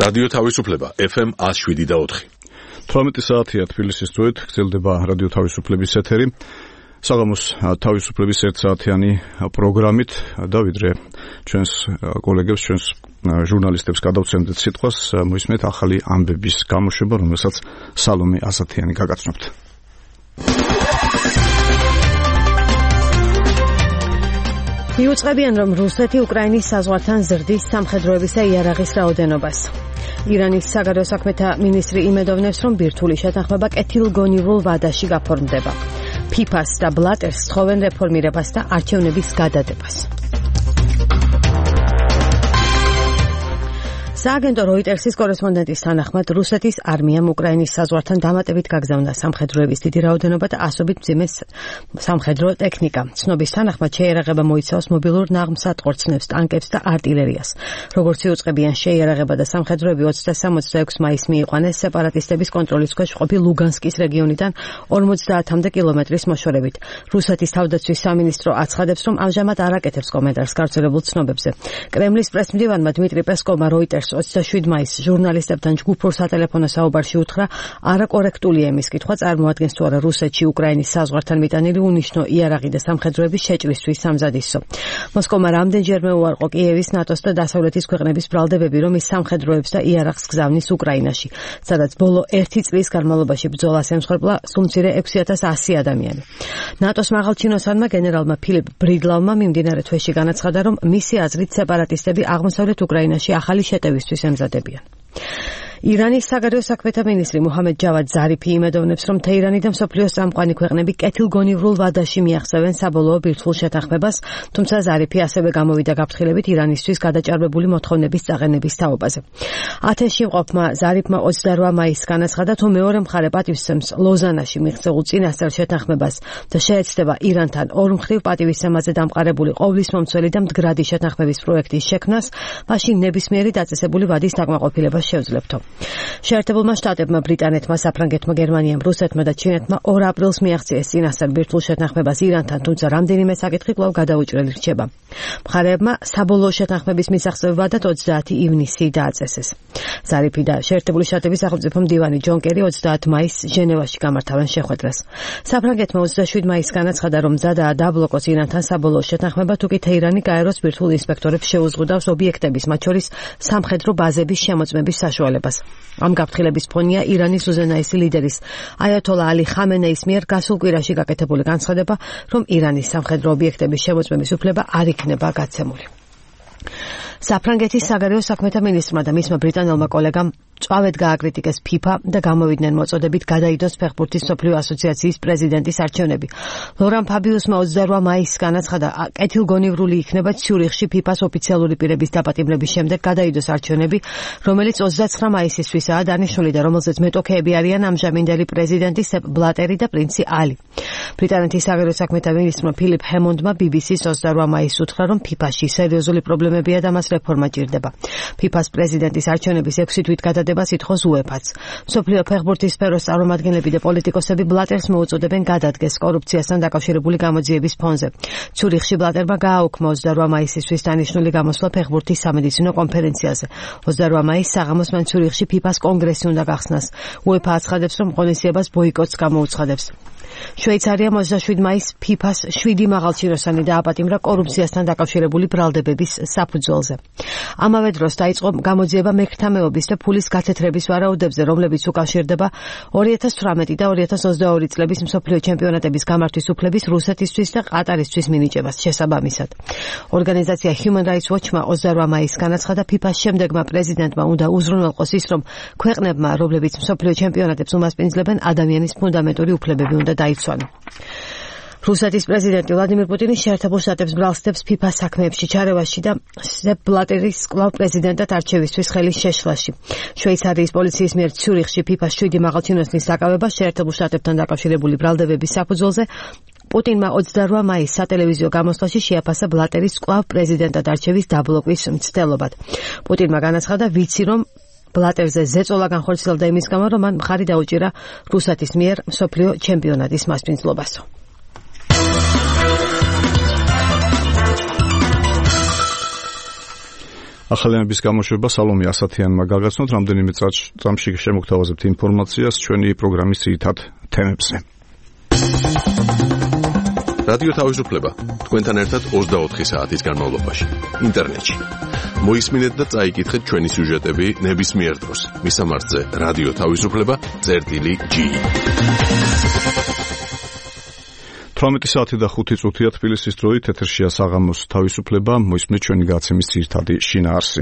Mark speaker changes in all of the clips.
Speaker 1: რადიო თავისუფლება FM 107.4.
Speaker 2: 18 საათია თბილისის დროით გრძელდება რადიო თავისუფლების ეთერი. საღამოს თავისუფლების 1 საათიანი პროგრამით და ვიდრე ჩვენს კოლეგებს, ჩვენს ჟურნალისტებს გადავცემდეთ სიტყვას, მოისმენთ ახალი ამბების გამოშვება, რომელსაც სალომე ასათიანი გაგაცნობთ.
Speaker 3: მიუწყებიან, რომ რუსეთი უკრაინის საზღვართან ზრდის სამხედროებისა იარაღის რაოდენობას. ირანის საგარეო საქმეთა მინისტრი იმედოვნებს, რომ ბირთვული შეთანხმება კეთილგონივრულ ვადაში გაფორმდება. ფიფას და ბლატერს სთხოვენ რეფორმირებას და არჩევნების გადადებას. სააგენტო როიტერსის კორესპონდენტის თანახმად რუსეთის არმიამ უკრაინის საზღვართან დამატებით გაგზავნა სამხედროების დიდი რაოდენობა და ასობით მძიმე სამხედრო ტექნიკა. ცნობის თანახმად შეიარაღება მოიცავს მობილურ ნაღმსატყორცნებს, ტანკებს და არტილერიას. როგორც იუწყებიან, შეიარაღება და სამხედროები 23-26 მაისს მიიყვანეს სეპარატისტების კონტროლის ქვეშ მყოფი ლუგანსკის რეგიონიდან 50-მდე კილომეტრის მოშორებით. რუსეთის თავდაცვის სამინისტრო აცხადებს, რომ ამჟამად არ აკეთებს კომენტარს გავრცელებულ ცნობებზე. კრემლის პრესმდივანმა დმიტრი პესკოვმა როიტერს 27 მაისს ჟურნალისტებთან ჯგუფურ სატელეფონო საუბარში უთხრა, არაკორექტულია იმის კითხვა, წარმოადგენს თუ არა რუსეთში უკრაინის საზღვართან მიტანილი უნიშნო იარაღი და სამხედროების შეჭრისთვის სამზადისო. მოსკოვმა რამდენჯერმე უარყო კიევის, ნატოს და დასავლეთის ქვეყნების ბრალდებები, რომ ის სამხედროებს და იარაღს გზავნის უკრაინაში, სადაც ბოლო 1 წლის განმავლობაში ბრძოლას ემსხვერპლა სულ მცირე 6100 ადამიანი. ნატოს მაღალჩინოსანმა გენერალმა ფილიპ ბრიდლავმა მიმდინარე თვეში განაცხადა, რომ მისი აზრით სეპარატისტები აღმოსავლეთ უკრაინაში ახალი შეტევისთვის ემზადებიან. ირანის საგარეო საქმეთა მინისტრი მუჰამედ ჯავად ზარიფი იმედოვნებს, რომ თეირანი და მსოფლიოს წამყვანი ქვეყნები კეთილგონივრულ ვადაში მიაღწევენ საბოლოო ბირთვულ შეთანხმებას, თუმცა ზარიფი ასევე გამოვიდა გაფრთხილებით ირანისთვის გადაჭარბებული მოთხოვნების წაყენების თაობაზე. ათენში მყოფმა ზარიფმა 28 მაისს განაცხადა, თუ მეორე მხარე პატივისცემს ლოზანაში მიღწეულ წინასწარ შეთანხმებას და შეეცდება ირანთან ორმხრივ პატივისცემაზე დამყარებული ყოვლისმომცველი და მდგრადი შეთანხმების პროექტის შექმნას, მაშინ ნებისმიერი დაწესებული ვადის დაკმაყოფილება შეუძლებთო. შეერთებულმა შტატებმა, ბრიტანეთმა, საფრანგეთმა, გერმანიამ, რუსეთმა და ჩინეთმა 2 აპრილს მიაღწიეს წინასწარ ბირთვულ შეთანხმებას ირანთან, თუმცა რამდენიმე საკითხი კვლავ გადაუჭრელი რჩება. მხარეებმა საბოლოო შეთანხმების მისაღწევ ვადად 30 ივნისი დააწესეს. ზარიფი და შეერთებული შტატების სახელმწიფო მდივანი ჯონ კერი 30 მაისს ჟენევაში გამართავენ შეხვედრას. საფრანგეთმა 27 მაისს განაცხადა, რომ მზადაა დაბლოკოს ირანთან საბოლოო შეთანხმება, თუკი თეირანი გაეროს ბირთვულ ინსპექტორებს შეუზღუდავს ობიექტების, მათ შორის სამხედრო ბაზების შემოწმების საშუალებას. ამ გაფრთხილების ფონია ირანის უზენაესი ლიდერის აიათოლა ალი ხამენეის მიერ გასულ კვირაში გაკეთებული განცხადება, რომ ირანის სამხედრო ობიექტების შემოწმების უფლება არ იქნება გაცემული. საფრანგეთის საგარეო საქმეთა მინისტრმა და მისმა ბრიტანელმა კოლეგამ წვავედ გააკრიტიკეს ფიფა და გამოვიდნენ მოწოდებით გადაიდოს ფეხბურთის მსოფლიო ასოციაციის პრეზიდენტის არჩევნები. ლორან ფაბიუსმა 28 მაისს განაცხადა, კეთილგონივრული იქნება ციურიხში ფიფას ოფიციალური პირების დაპატიმრების შემდეგ გადაიდოს არჩევნები, რომელიც 29 მაისისთვისაა დანიშნული და რომელზეც მეტოქეები არიან ამჟამინდელი პრეზიდენტი სეპ ბლატერი და პრინცი ალი. ბრიტანეთის საგარეო საქმეთა მინისტრმა ფილიპ ჰემონდმა BBC-ს 28 მაისს უთხრა, რომ ფიფაში სერიოზული პრობლემებია და მას რეფორმა ჭირდება. ფიფას პრეზიდენტის არჩევნების 6 თვით გადადებას ითხოვს UEFA-ც. მსოფლიო ფეხბურთის სფეროს წარმომადგენლები და პოლიტიკოსები ბლატერს მოუწოდებენ გადადგეს კორუფციასთან დაკავშირებული გამოძიების ფონზე. ციურიხში ბლატერმა გააუქმა 28 მაისისთვის დანიშნული გამოსვლა ფეხბურთის სამედიცინო კონფერენციაზე. 28 მაისს საღამოს მან ციურიხში ფიფას კონგრესი უნდა გახსნას. UEFA აცხადებს, რომ ღონისძიებას ბოიკოტს გამოუცხადებს. შვეიცარიამ 27 მაისს ფიფას 7 მაღალჩინოსანი დააპატიმრა კორუფციასთან დაკავშირებული ბრალდებების საფუძველზე. ამავე დროს დაიწყო გამოძიება მერქთა მეობის და ფულის გაცეთრების ვარაუდებზე, რომლებიც უკავშირდება 2018 და 2022 წლების მსოფლიო ჩემპიონატების გამართვის უფლების რუსეთისთვის და ყატარისთვის მინიჭებას შესაბამისად. ორგანიზაცია Human Rights Watch-მა 28 მაისს განაცხადა, ფიფას შემდეგმა პრეზიდენტმა უნდა უზრუნველყოს ის, რომ ქვეყნებმა, რომლებიც მსოფლიო ჩემპიონატებს უმასპინძლებენ, ადამიანის ფუნდამენტური უფლებები უნდა დაიცვან. რუსეთის პრეზიდენტი ვლადიმირ პუტინი შეერთებულ შტატებს ბრალსდებს ფიფას საქმეებში ჩარევაში და სეპ ბლატერის კვლავ პრეზიდენტად არჩევისთვის ხელის შეშლაში. შვეიცარიის პოლიციის მიერ ციურიხში ფიფას 7 მაღალჩინოსნის დაკავება შეერთებულ შტატებთან დაკავშირებული ბრალდებების საფუძველზე პუტინმა 28 მაისს სატელევიზიო გამოსვლაში შეაფასა ბლატერის კვლავ პრეზიდენტად არჩევის დაბლოკვის მცდელობად. პუტინმა განაცხადა, ვიცი რომ ბლატერზე ზეწოლა განხორციელდა იმის გამო, რომ მან მხარი დაუჭირა რუსეთის მიერ მსოფლიო ჩემპიონატის მასპინძლობასო.
Speaker 2: ახალიანების გამოშვება სალომე ასათიანმა გაგაცნოთ, რამდენიმე წამში შემოგთავაზებთ ინფორმაციას ჩვენი პროგრამის ძირითად თემებზე.
Speaker 1: რადიო თავისუფლება თქვენთან ერთად 24 საათის განმავლობაში ინტერნეტში. მოისმინეთ და წაიკითხეთ ჩვენი სიუჟეტები ნებისმიერ დროს. მისამართზე რადიო თავისუფლება.gi
Speaker 2: 18 საათი და 5 წუთია თბილისის დროით ეთერშია საღამოს თავისუფლება, მოისმენთ ჩვენი გაცემის ძირითადი შინაარსი.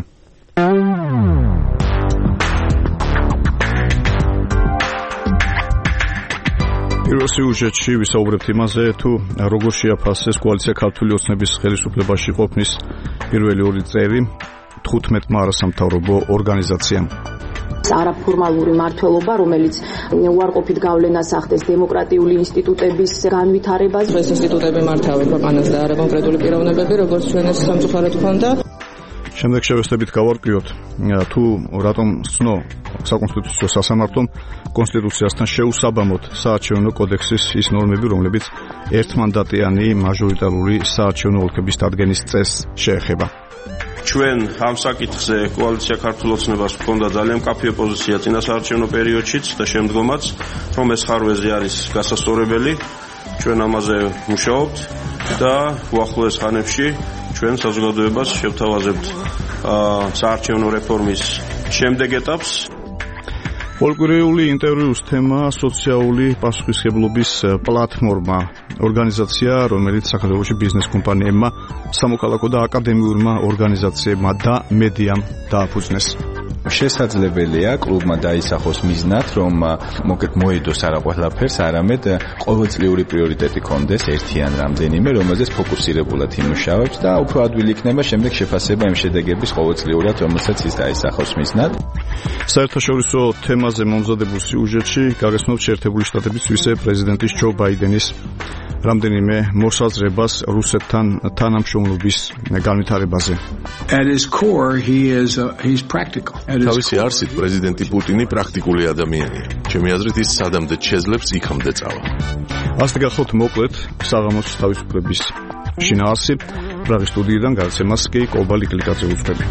Speaker 2: პირველ სიუჟეტში ვისაუბრებთ იმაზე, თუ როგორ შეაფასეს კოალიცია ქართული ოცნების ხელისუფლებაში ყოფნის პირველი ორი წევრი 15-მა არასამთავრობო ორგანიზაციამ.
Speaker 4: არაფორმალური მმართველობა, რომელიც უარყოფით გავლენას ახდენს დემოკრატიული ინსტიტუტების განვითარებას.
Speaker 5: ეს ინსტიტუტები მართავენ ქვეყანას და არა კონკრეტული პიროვნებები, როგორც ჩვენ ეს სამწუხაროდ ჰქონდა.
Speaker 2: შემდეგ შევეცდებით გავარკვიოთ, თუ რატომ სცნო საკონსტიტუციო სასამართლომ კონსტიტუციასთან შეუსაბამოდ საარჩევნო კოდექსის ის ნორმები, რომლებიც ერთმანდატიანი მაჟორიტარული საარჩევნო ოლქების დადგენის წესს შეეხება.
Speaker 6: ჩვენ ამ საკითხზე კოალიცია ქართულ ოცნებას ჰქონდა ძალიან მკაფიო პოზიცია წინა საარჩევნო პერიოდშიც და შემდგომაც, რომ ეს ხარვეზი არის გასასწორებელი. ჩვენ ამაზე მუშაობთ და უახლოეს ხანებში ჩვენ საზოგადოებას შევთავაზებთ საარჩევნო რეფორმის შემდეგ ეტაპს.
Speaker 2: პოლკურიული ინტერვიუს თემა სოციალური პასუხისმგებლობის პლატფორმა, ორგანიზაცია, რომელიც საქართველოში ბიზნეს კომპანიებმა, სამოქალაქო და აკადემიურმა ორგანიზაციებმა და მედიამ დააფუძნეს.
Speaker 7: შესაძლებელია კლუბმა დაისახოს მიზნად, რომ მოედოს არა ყველაფერს, არამედ ყოველწლიური პრიორიტეტი კონდეს ერთი ან რამდენიმე, რომელზეც ფოკუსირებულად იმუშავებს და უფრო ადვილი იქნება შემდეგ შეფასება იმ შედეგების ყოველწლიურად, რომელსაც ის დაისახოს მიზნად.
Speaker 2: საერთაშორისო თემაზე მომზადებულ სიუჟეტში გაგაცნობთ შეერთებული შტატების ვიცე-პრეზიდენტის ჯო ბაიდენის რამდენიმე მოსაზრებას რუსეთთან თანამშრომლობის განვითარებაზე.
Speaker 8: At his core, he's practical.
Speaker 1: თავისი არსით პრეზიდენტი პუტინი პრაქტიკული ადამიანია. ჩემი აზრით ის სადამდე შეძლებს იქამდე წავა.
Speaker 2: ასე გახოთ მოკლედ საღამოს თავისუფლების შინაარსი. პრაღის სტუდიიდან გადაცემას კი კობალი გლიკაძე უძღვები.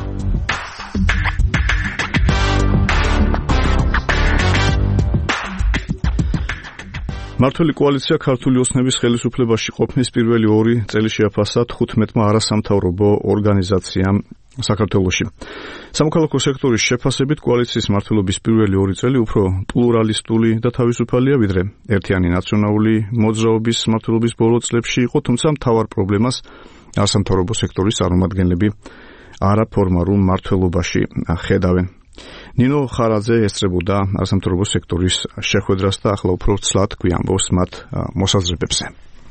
Speaker 2: მმართველი კოალიცია ქართული ოცნების ხელისუფლებაში ყოფნის პირველი ორი წელი შეაფასა 15-მა არასამთავრობო ორგანიზაციამ საქართველოში. სამოქალაქო სექტორის შეფასებით კოალიციის მმართველობის პირველი ორი წელი უფრო პლურალისტული და თავისუფალია, ვიდრე ერთიანი ნაციონალური მოძრაობის მმართველობის ბოლო წლებში იყო, თუმცა მთავარ პრობლემას არასამთავრობო სექტორის წარმომადგენლები არაფორმალურ მმართველობაში ხედავენ. ნინო ხარაძე ესწრებოდა არასამთავრობო სექტორის შეხვედრას და ახლა უფრო ცლად გვიამბობს მათ მოსაზრებებზე.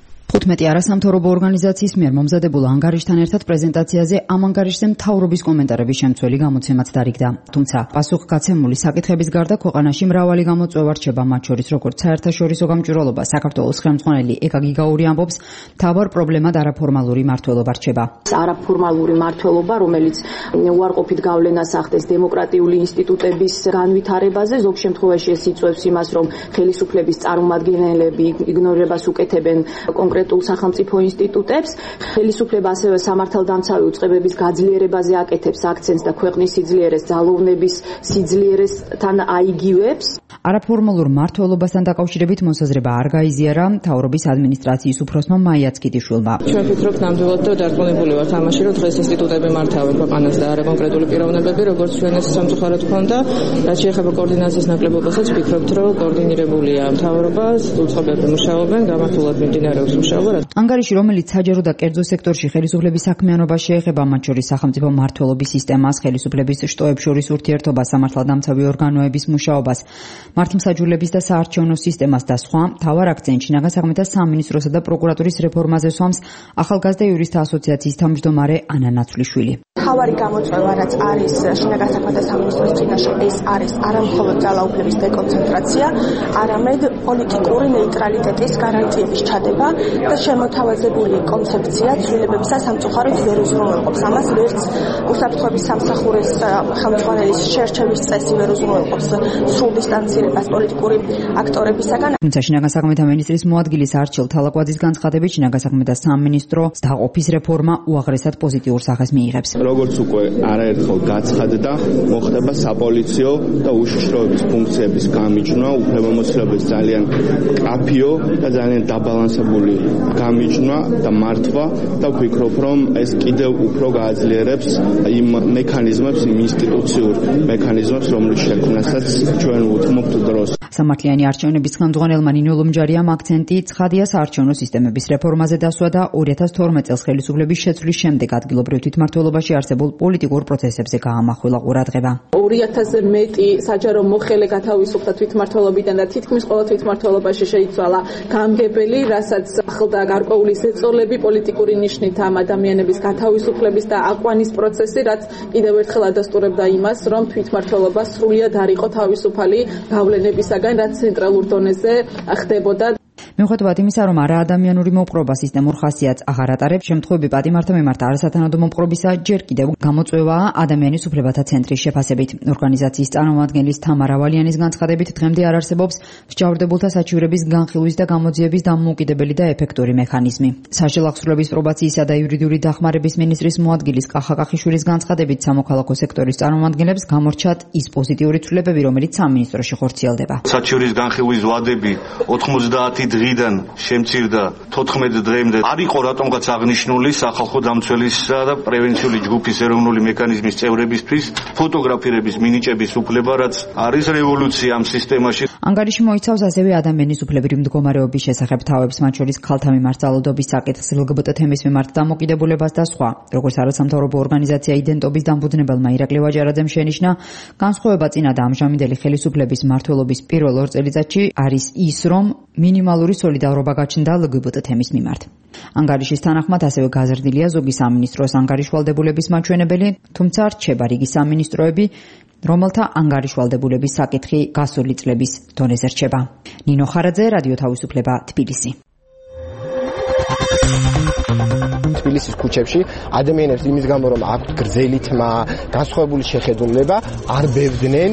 Speaker 9: 15 არასამთავრობო ორგანიზაციის მიერ მომზადებულ ანგარიშთან ერთად პრეზენტაციაზე ამ ანგარიშზე მთავრობის კომენტარების შემცველი გამოცემაც დარიგდა. თუმცა პასუხგაცემული საკითხების გარდა ქვეყანაში მრავალი გამოწვევა რჩება, მათ შორის როგორც საერთაშორისო გამჭვირვალობა, საქართველოს ხელმძღვანელი ეკა გიგაური ამბობს, მთავარ პრობლემად არაფორმალური მმართველობა რჩება.
Speaker 4: არაფორმალური მმართველობა, რომელიც უარყოფით გავლენას ახდენს დემოკრატიული ინსტიტუტების განვითარებაზე, ზოგ შემთხვევაში ეს იწვევს იმას, რომ ხელისუფლების წარმომადგენლები იგნორებას უკეთებენ კონკრეტულ სახელმწიფო ინსტიტუტებს. ხელისუფლება ასევე სამართალდამცავი უწყებების გაძლიერებაზე აკეთებს აქცენტს და ქვეყნის სიძლიერეს, ძალოვნების სიძლიერესთან აიგივებს.
Speaker 9: არაფორმალურ მმართველობასთან დაკავშირებით მოსაზრება არ გაიზიარა მთავრობის ადმინისტრაციის უფროსმა მაია ცკიდიშვილმა.
Speaker 5: ჩვენ ვფიქრობთ ნამდვილად და დარწმუნებული ვართ ამაში, რომ დღეს ინსტიტუტები მართავენ ქვეყანას და არა კონკრეტული პიროვნებები, როგორც ჩვენ ეს სამწუხაროდ ჰქონდა. რაც შეეხება კოორდინაციის ნაკლებობასაც ვფიქრობთ, რომ კოორდინირებულია მთავრობა, უწყებები მუშაობენ, გამართულად მიმდინარეობს მუშაობა.
Speaker 9: ანგარიში, რომელიც საჯარო და კერძო სექტორში ხელისუფლების საქმიანობას შეეხება, მათ შორის სახელმწიფო მმართველობის სისტემას, ხელისუფლების შტოებს შორის ურთიერთობას, სამართალდამცავი ორგანოების მუშაობას, მართლმსაჯულების და საარჩევნო სისტემას და სხვა, მთავარ აქცენტში ნაგასაღმეთა სამინისტროსა და პროკურატურის რეფორმაზე სვამს ახალგაზრდა იურისტთა ასოციაციის თავმჯდომარე ანა ნაცვლიშვილი.
Speaker 10: მთავარი გამოწვევა, რაც არის შინაგან საქმეთა სამინისტროს წინაშე, ეს არის არამხოლოდ ძალაუფლების დეკონცენტრაცია, არამედ პოლიტიკური ნეიტრალიტეტის გარანტიების ჩადება და შემოთავაზებული კონცეფცია ცვლილებებისა სამწუხაროდ ვერ უზრუნველყოფს. ამას ვერც უსაფრთხოების სამსახურის ხელმძღვანელის შერჩევის წესი ვერ უზრუნველყოფს სრულ დისტანციების განხორციელებას პოლიტიკური აქტორებისაგან.
Speaker 9: თუმცა შინაგან საქმეთა მინისტრის მოადგილის არჩილ თალაკვაძის განცხადებით შინაგან საქმეთა სამინისტრო დაყოფის რეფორმა უაღრესად პოზიტიურ სახეს მიიღებს.
Speaker 11: როგორც უკვე არაერთხელ გაცხადდა, მოხდება საპოლიციო და უშიშროების ფუნქციების გამიჯვნა, უფლებამოსილების ძალიან კაფიო და ძალიან დაბალანსებული გამიჯვნა და მართვა და ვფიქრობ, რომ ეს კიდევ უფრო გააძლიერებს იმ მექანიზმებს, იმ ინსტიტუციურ მექანიზმებს, რომლის შექმნასაც ჩვენ უთმობთ დროს.
Speaker 9: სამართლიანი არჩევნების ხელმძღვანელმა ნინო ლომჯარიამ აქცენტი ცხადია საარჩევნო სისტემების რეფორმაზე დასვა და 2012 წელს ხელისუფლების შეცვლის შემდეგ ადგილობრივ თვითმმართველობაში არსებულ პოლიტიკურ პროცესებზე გაამახვილა ყურადღება.
Speaker 12: 2000-ზე მეტი საჯარო მოხელე გათავისუფლდა თვითმმართველობიდან და თითქმის ყველა თვითმმართველობაში შეიცვალა გამგებელი, რასაც ახლდა გარკვეული ზეწოლები პოლიტიკური ნიშნით ამ ადამიანების გათავისუფლების და აყვანის პროცესი, რაც კიდევ ერთხელ ადასტურებდა იმას, რომ თვითმმართველობა სრულიად არ იყო თავისუფალი გავლენებისაგან, რაც ცენტრალურ დონეზე ხდებოდა.
Speaker 9: მიუხედავად იმისა, რომ არაადამიანური მოპყრობა სისტემურ ხასიათს აღარ ატარებს, შემთხვევები პატიმართა მიმართ არასათანადო მოპყრობისა ჯერ კიდევ გამოწვევაა ადამიანის უფლებათა ცენტრის შეფასებით. ორგანიზაციის წარმომადგენლის თამარა ვალიანის განცხადებით, დღემდე არ არსებობს მსჯავრდებულთა საჩივრების განხილვის და გამოძიების დამოუკიდებელი და ეფექტური მექანიზმი. სასჯელ აღსრულების პრობაციისა და იურიდიული დახმარების მინისტრის მოადგილის კახა კახიშვილის განცხადებით, სამოქალაქო სექტორის წარმომადგენლებს გამორჩათ ის პოზიტიური ცვლილებები, რომელიც სამინისტროში ხორციელდება.
Speaker 13: საჩივრის განხილვის ვადები 90 დღიდან შემცირდა 14 დღემდე. არ იყო რატომღაც აღნიშნული სახალხო დამცველისა და პრევენციული ჯგუფის ეროვნული მექანიზმის წევრებისთვის ფოტოგრაფირების მინიჭების უფლება, რაც არის რევოლუცია ამ სისტემაში.
Speaker 9: ანგარიში მოიცავს ასევე ადამიანის უფლებრივი მდგომარეობის შესახებ თავებს, მათ შორის ქალთა მიმართ ძალადობის საკითხს, LGBT თემის მიმართ დამოკიდებულებას და სხვა. როგორც არასამთავრობო ორგანიზაცია იდენტობის დამფუძნებელმა ირაკლი ვაჯარაძემ შენიშნა, განსხვავება წინა და ამჟამინდელი ხელისუფლების მმართველობის პირველ 2 წელიწადში არის ის, რომ მინიმალური სოლიდარობა გაჩნდა LGBT თემის მიმართ. ანგარიშის თანახმად ასევე გაზრდილია ზოგი სამინისტროს ანგარიშვალდებულების მაჩვენებელი, თუმცა რჩება რიგი სამინისტროები, რომელთა ანგარიშვალდებულების საკითხი გასული წლების დონეზე რჩება. ნინო ხარაძე, რადიო თავისუფლება, თბილისი.
Speaker 14: თბილისის ქუჩებში ადამიანებს იმის გამო რომ აქვთ გრძელი თმა, განსხვავებული შეხედულება, არ ბევდნენ.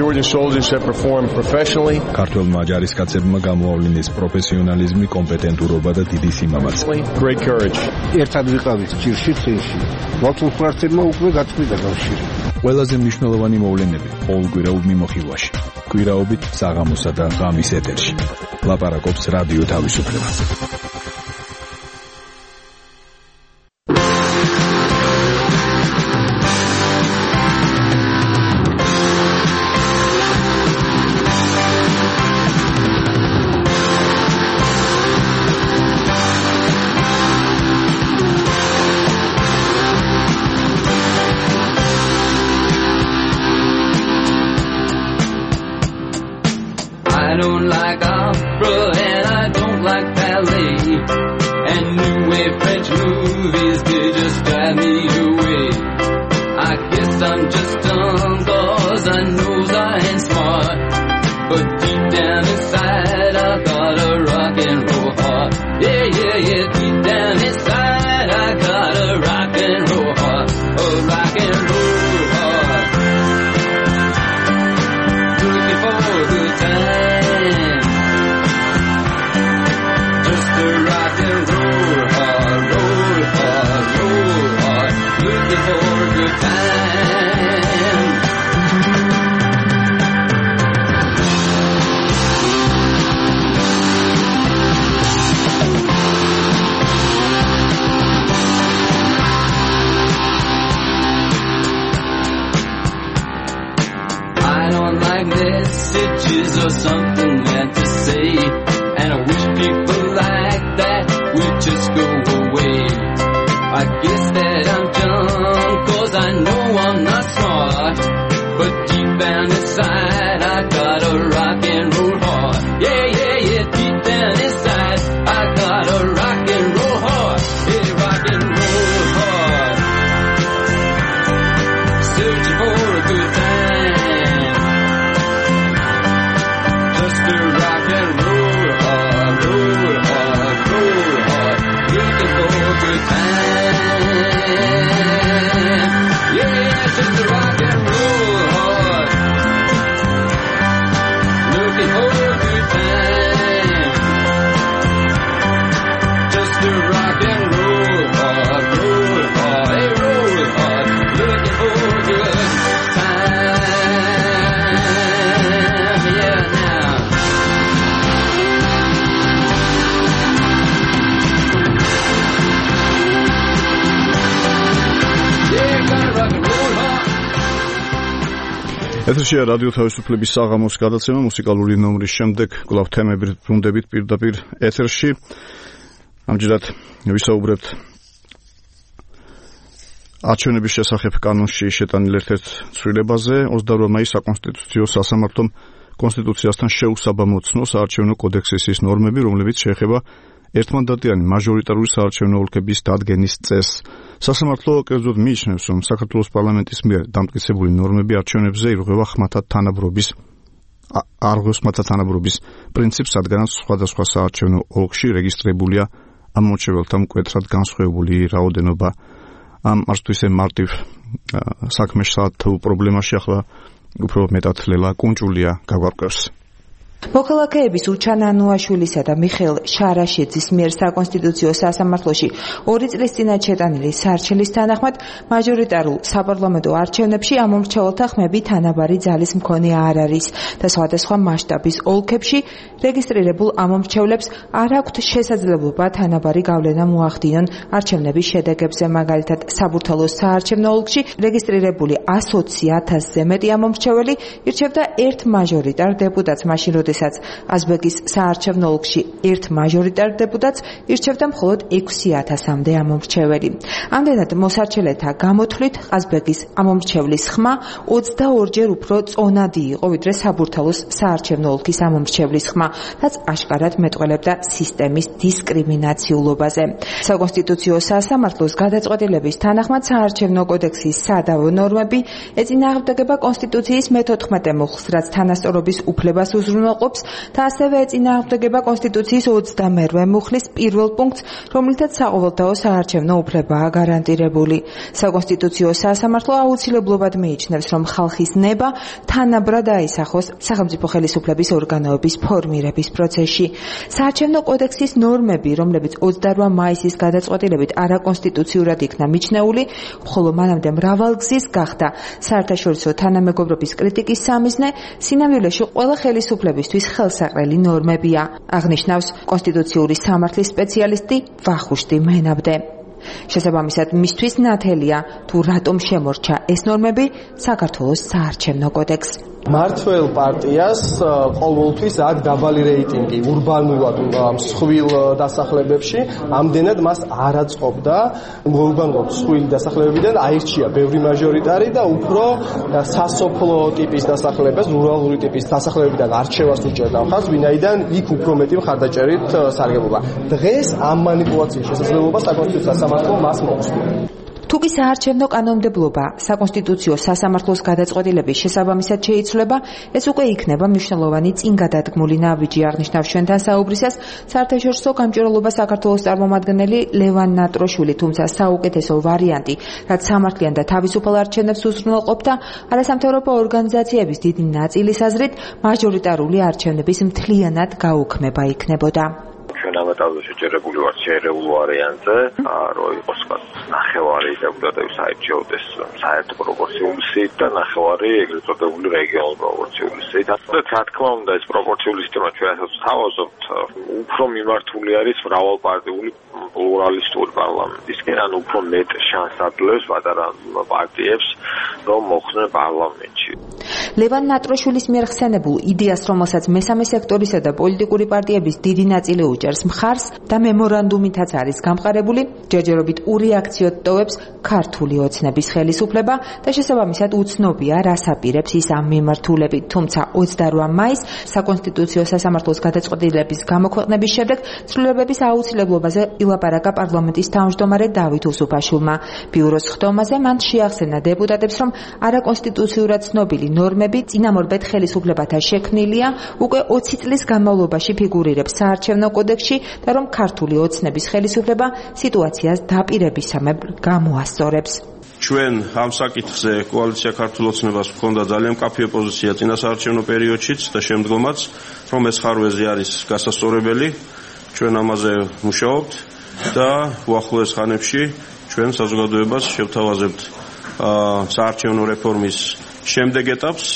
Speaker 7: ქართველმა ჯარისკაცებმა გამოავლინეს პროფესიონალიზმი, კომპეტენტურობა და დიდი სიმამაცე.
Speaker 14: ერთად ვიყავით ჭირში წინში. მართლმსვართებმა უკვე გაწყვიტა კავშირი.
Speaker 7: ყველაზე მნიშვნელოვანი მოვლენები ყოველკვირეულ მიმოხილვაში. კვირაობით საღამოსა და ღამის ეთერში. ლაპარაკობს რადიო თავისუფლება.
Speaker 2: ეთერშია რადიო თავისუფლების საღამოს გადაცემა მუსიკალური ნომრის შემდეგ კვლავ თემები ბრუნდებით პირდაპირ ეთერში. ამჯერად ვისაუბრებთ არჩევნების შესახებ კანონში შეტანილ ერთ-ერთ ცვლილებაზე. 28 მაისს საკონსტიტუციო სასამართლომ კონსტიტუციასთან შეუსაბამო საარჩევნო კოდექსის ის ნორმები, რომლებიც შეეხება ერთმანდატიანი მაჟორიტარული საარჩევნო ოლქების დადგენის წესს. სასამართლო კერძოდ მიიჩნევს, რომ საქართველოს პარლამენტის მიერ დამტკიცებული ნორმები არჩევნებზე ირღვევა ხმათა თანაბრობის პრინციპს, რადგანაც სხვადასხვა საარჩევნო ოლქში რეგისტრირებულია ამომრჩეველთა მკვეთრად განსხვავებული რაოდენობა. ამ არცთვისე მარტივ საქმეში თუ პრობლემაში ახლა უფრო მეტად ლელა კუნჭულია გაგვარკვევს.
Speaker 15: მოქალაქეების უჩან ანუაშვილისა და მიხეილ შარაშიძის მიერ საკონსტიტუციო სასამართლოში 2 წლის წინათ შეტანილი სარჩელის თანახმად მაჟორიტარულ საპარლამენტო არჩევნებში ამომრჩეველთა ხმები თანაბარი ძალის მქონე არ არის და სხვადასხვა მასშტაბის ოლქებში რეგისტრირებულ ამომრჩევლებს არ აქვთ შესაძლებლობა თანაბარი გავლენა მოახდინონ არჩევნების შედეგებზე. მაგალითად, საბურთალოს საარჩევნო ოლქში რეგისტრირებული 120,000-ზე მეტი ამომრჩეველი ირჩევდა ერთ მაჟორიტარ დეპუტატს, მაშინ როდესაც ყაზბეგის საარჩევნო ოლქში ერთ მაჟორიტარ დეპუტატს ირჩევდა მხოლოდ 6,000-მდე ამომრჩეველი. ამდენად მოსარჩელეთა გამოთვლით ყაზბეგის ამომრჩევლის ხმა 22-ჯერ უფრო წონადი იყო, ვიდრე საბურთალოს საარჩევნო ოლქის ამომრჩევლის ხმა, რაც აშკარად მეტყველებდა სისტემის დისკრიმინაციულობაზე. საკონსტიტუციო სასამართლოს გადაწყვეტილების თანახმად საარჩევნო კოდექსის სადავო ნორმები ეწინააღმდეგება კონსტიტუციის მე-14 მუხლს, რაც თანასწორობის უფლებას უზრუნველყოფს და ასევე ეწინააღმდეგება კონსტიტუციის 28 მუხლის 1 პუნქტს, რომლითაც საყოველთაო საარჩევნო უფლებაა გარანტირებული. საკონსტიტუციო სასამართლო აუცილებლობად მიიჩნევს, რომ ხალხის ნება თანაბრად აისახოს სახელმწიფო ხელისუფლების ორგანოების ფორმირების პროცესში. საარჩევნო კოდექსის ნორმები, რომლებიც 28 მაისის გადაწყვეტილებით არაკონსტიტუციურად იქნა მიჩნეული, ხოლო მანამდე მრავალგზის გახდა საერთაშორისო თანამეგობრობის კრიტიკის სამიზნე, სინამდვილეში ყველა ხელისუფლებისთვის ხელსაყრელი ნორმებია, აღნიშნავს კონსტიტუციური სამართლის სპეციალისტი ვახუშტი მენაბდე. შესაბამისად, მისთვის ნათელია თუ რატომ შემორჩა ეს ნორმები საქართველოს საარჩევნო კოდექსს.
Speaker 14: მართველ პარტიას ყოველთვის აქვს დაბალი რეიტინგი ურბანულად მსხვილ დასახლებებში, ამდენად მას არ აწყობდა მოუგანღოთ მსხვილი დასახლებებიდან აირჩია ბევრი მაჟორიტარი და უფრო სასოფლო ტიპის დასახლებას, რურალური ტიპის დასახლებებიდან არჩევას უჭერდა ხალხს, ვინაიდან იქ უფრო მეტი მხარდაჭერით სარგებლობა. დღეს ამ მანიპულაციის შესაძლებლობა საკონსტიტუციო სასამართლომ მას მოუწია.
Speaker 15: თუკი საარჩევნო კანონმდებლობა საკონსტიტუციო სასამართლოს გადაწყვეტილების შესაბამისად შეიცვლება, ეს უკვე იქნება მნიშვნელოვანი წინ გადადგმული ნაბიჯი, აღნიშნავს ჩვენთან საუბრისას საერთაშორისო გამჭვირვალობა საქართველოს წარმომადგენელი ლევან ნატროშვილი, თუმცა საუკეთესო ვარიანტი, რაც სამართლიან და თავისუფალ არჩევნებს უზრუნველყოფდა, არასამთავრობო ორგანიზაციების დიდი ნაწილის აზრით, მაჟორიტარული არჩევნების მთლიანად გაუქმება იქნებოდა.
Speaker 16: ჩვენ ამატავზე შეჯერებული ვართ შეერეულ ვარიანტზე, რომ იყოს ნახევარი დეპუტატების აირჩეოდეს საერთო პროპორციული სიით და ნახევარი ეგრეთ წოდებული რეგიონალური პროპორციული სიით. რა თქმა უნდა, ეს პროპორციული სისტემა ჩვენსაც თავაზობთ, უფრო მიმართული არის მრავალპარტიული პლურალისტური პარლამენტისკენ, ან უფრო მეტ შანსს აძლევს პატარა პარტიებს, რომ მოხვდნენ პარლამენტში.
Speaker 15: ლევან ნატროშვილის მიერ ხსენებულ იდეას, რომელსაც მესამე სექტორისა და პოლიტიკური პარტიების დიდი ნაწილი უჭერს მხარს და მემორანდუმითაც არის გამყარებული, ჯერჯერობით ურეაქციოდ ტოვებს ქართული ოცნების ხელისუფლება და შესაბამისად უცნობია, რას აპირებს ის ამ მიმართულებით. თუმცა 28 მაისს საკონსტიტუციო სასამართლოს გადაწყვეტილების გამოქვეყნების შემდეგ ცვლილებების აუცილებლობაზე ილაპარაკა პარლამენტის თავმჯდომარე დავით უსუფაშვილმა. ბიუროს ხდომაზე მან შეახსენა დეპუტატებს, რომ არაკონსტიტუციურად ცნობილი ნორმები წინამორბედ ხელისუფლებათა შექმნილია, უკვე 20 წლის განმავლობაში ფიგურირებს საარჩევნო კოდექსში და რომ ქართული ოცნების ხელისუფლება სიტუაციას დაპირებისამებრ გამოასწორებს.
Speaker 6: ჩვენ ამ საკითხზე კოალიცია ქართულ ოცნებას ჰქონდა ძალიან მკაფიო პოზიცია წინა საარჩევნო პერიოდშიც და შემდგომაც, რომ ეს ხარვეზი არის გასასწორებელი, ჩვენ ამაზე მუშაობთ და უახლოეს ხანებში ჩვენ საზოგადოებას შევთავაზებთ საარჩევნო რეფორმის შემდეგ ეტაპს.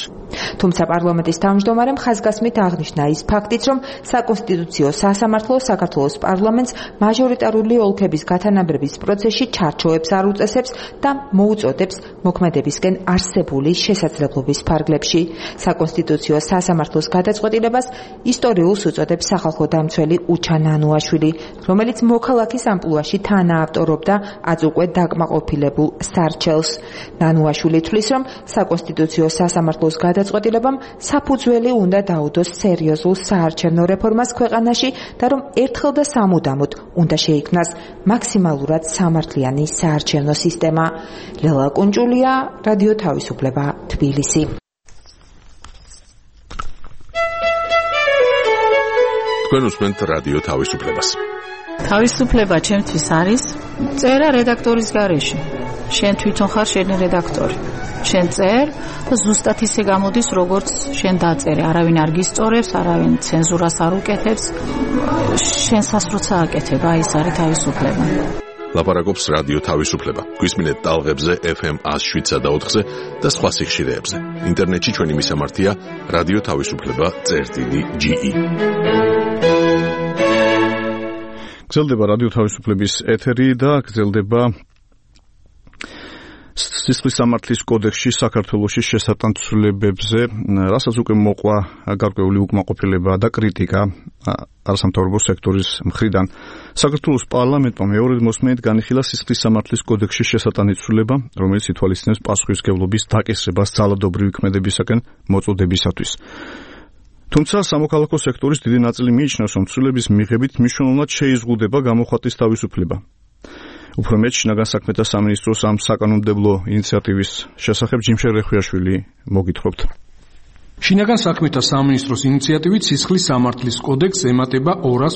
Speaker 15: თუმცა პარლამენტის თავმჯდომარემ ხაზგასმით აღნიშნა ის ფაქტიც, რომ საკონსტიტუციო სასამართლო საქართველოს პარლამენტს მაჟორიტარული ოლქების გათანაბრების პროცესში ჩარჩოებს არ უწესებს და მოუწოდებს მოქმედებისკენ არსებული შესაძლებლობის ფარგლებში. საკონსტიტუციო სასამართლოს გადაწყვეტილებას ისტორიულს უწოდებს სახალხო დამცველი უჩან ანუაშვილი, რომელიც მოქალაქის ამპლუაში თანაავტორობდა აწ უკვე დაკმაყოფილებულ სარჩელს. ნანუაშვილი თვლის, რომ საკონსტიტუციო სასამართლოს გადაწყვეტილებამ საფუძველი უნდა დაუდოს სერიოზულ საარჩევნო რეფორმას ქვეყანაში და რომ ერთხელ და სამუდამოდ უნდა შეიქმნას მაქსიმალურად სამართლიანი საარჩევნო სისტემა. ლელა კუნჭულია, რადიო თავისუფლება, თბილისი.
Speaker 1: თქვენ უსმენთ რადიო თავისუფლებას.
Speaker 17: თავისუფლება ჩემთვის არის წერა რედაქტორის გარეშე. შენ თვითონ ხარ შენი რედაქტორი. შენ წერ და ზუსტად ისე გამოდის, როგორც შენ დაწერე. არავინ არ გისწორებს, არავინ ცენზურას არ უკეთებს. შენსას როცა აკეთებ, აი ეს არის თავისუფლება.
Speaker 1: ლაპარაკობს რადიო თავისუფლება. გვისმინეთ ტალღებზე FM 107.4-ზე და სხვა სიხშირეებზე. ინტერნეტში ჩვენი მისამართია რადიო თავისუფლება.ge.
Speaker 2: გრძელდება რადიო თავისუფლების ეთერი და გრძელდება სისხლის სამართლის კოდექსში საქართველოში შესატანცვლებებზე, რასაც უკვე მოყვა გარკვეული უკმაყოფილება და კრიტიკა არასამთავრობო სექტორის მხრიდან. საქართველოს პარლამენტმა მეორედ მოსმენით განიხილა სისხლის სამართლის კოდექსში შესატანცვლება, რომელიც ითვალისწინებს პასუხისმგებლობის დაკისრებას ძალადობრივი ქმედებისაკენ მოწოდებისათვის. თუმცა სამოქალაქო სექტორის დიდი ნაწილი მიიჩნევს, რომ ცვლილების მიღებით მნიშვნელოვნად შეიზღუდება გამოხატვის თავისუფლება. უფრო მეტ, შინაგან საქმეთა სამინისტროს ამ საკანონმდებლო ინიციატივის შესახებ ჯიმშე რეხვიაშვილი მოგითხრობთ.
Speaker 8: შინაგან საქმეთა სამინისტროს ინიციატივით სისხლის სამართლის კოდექსს ემატება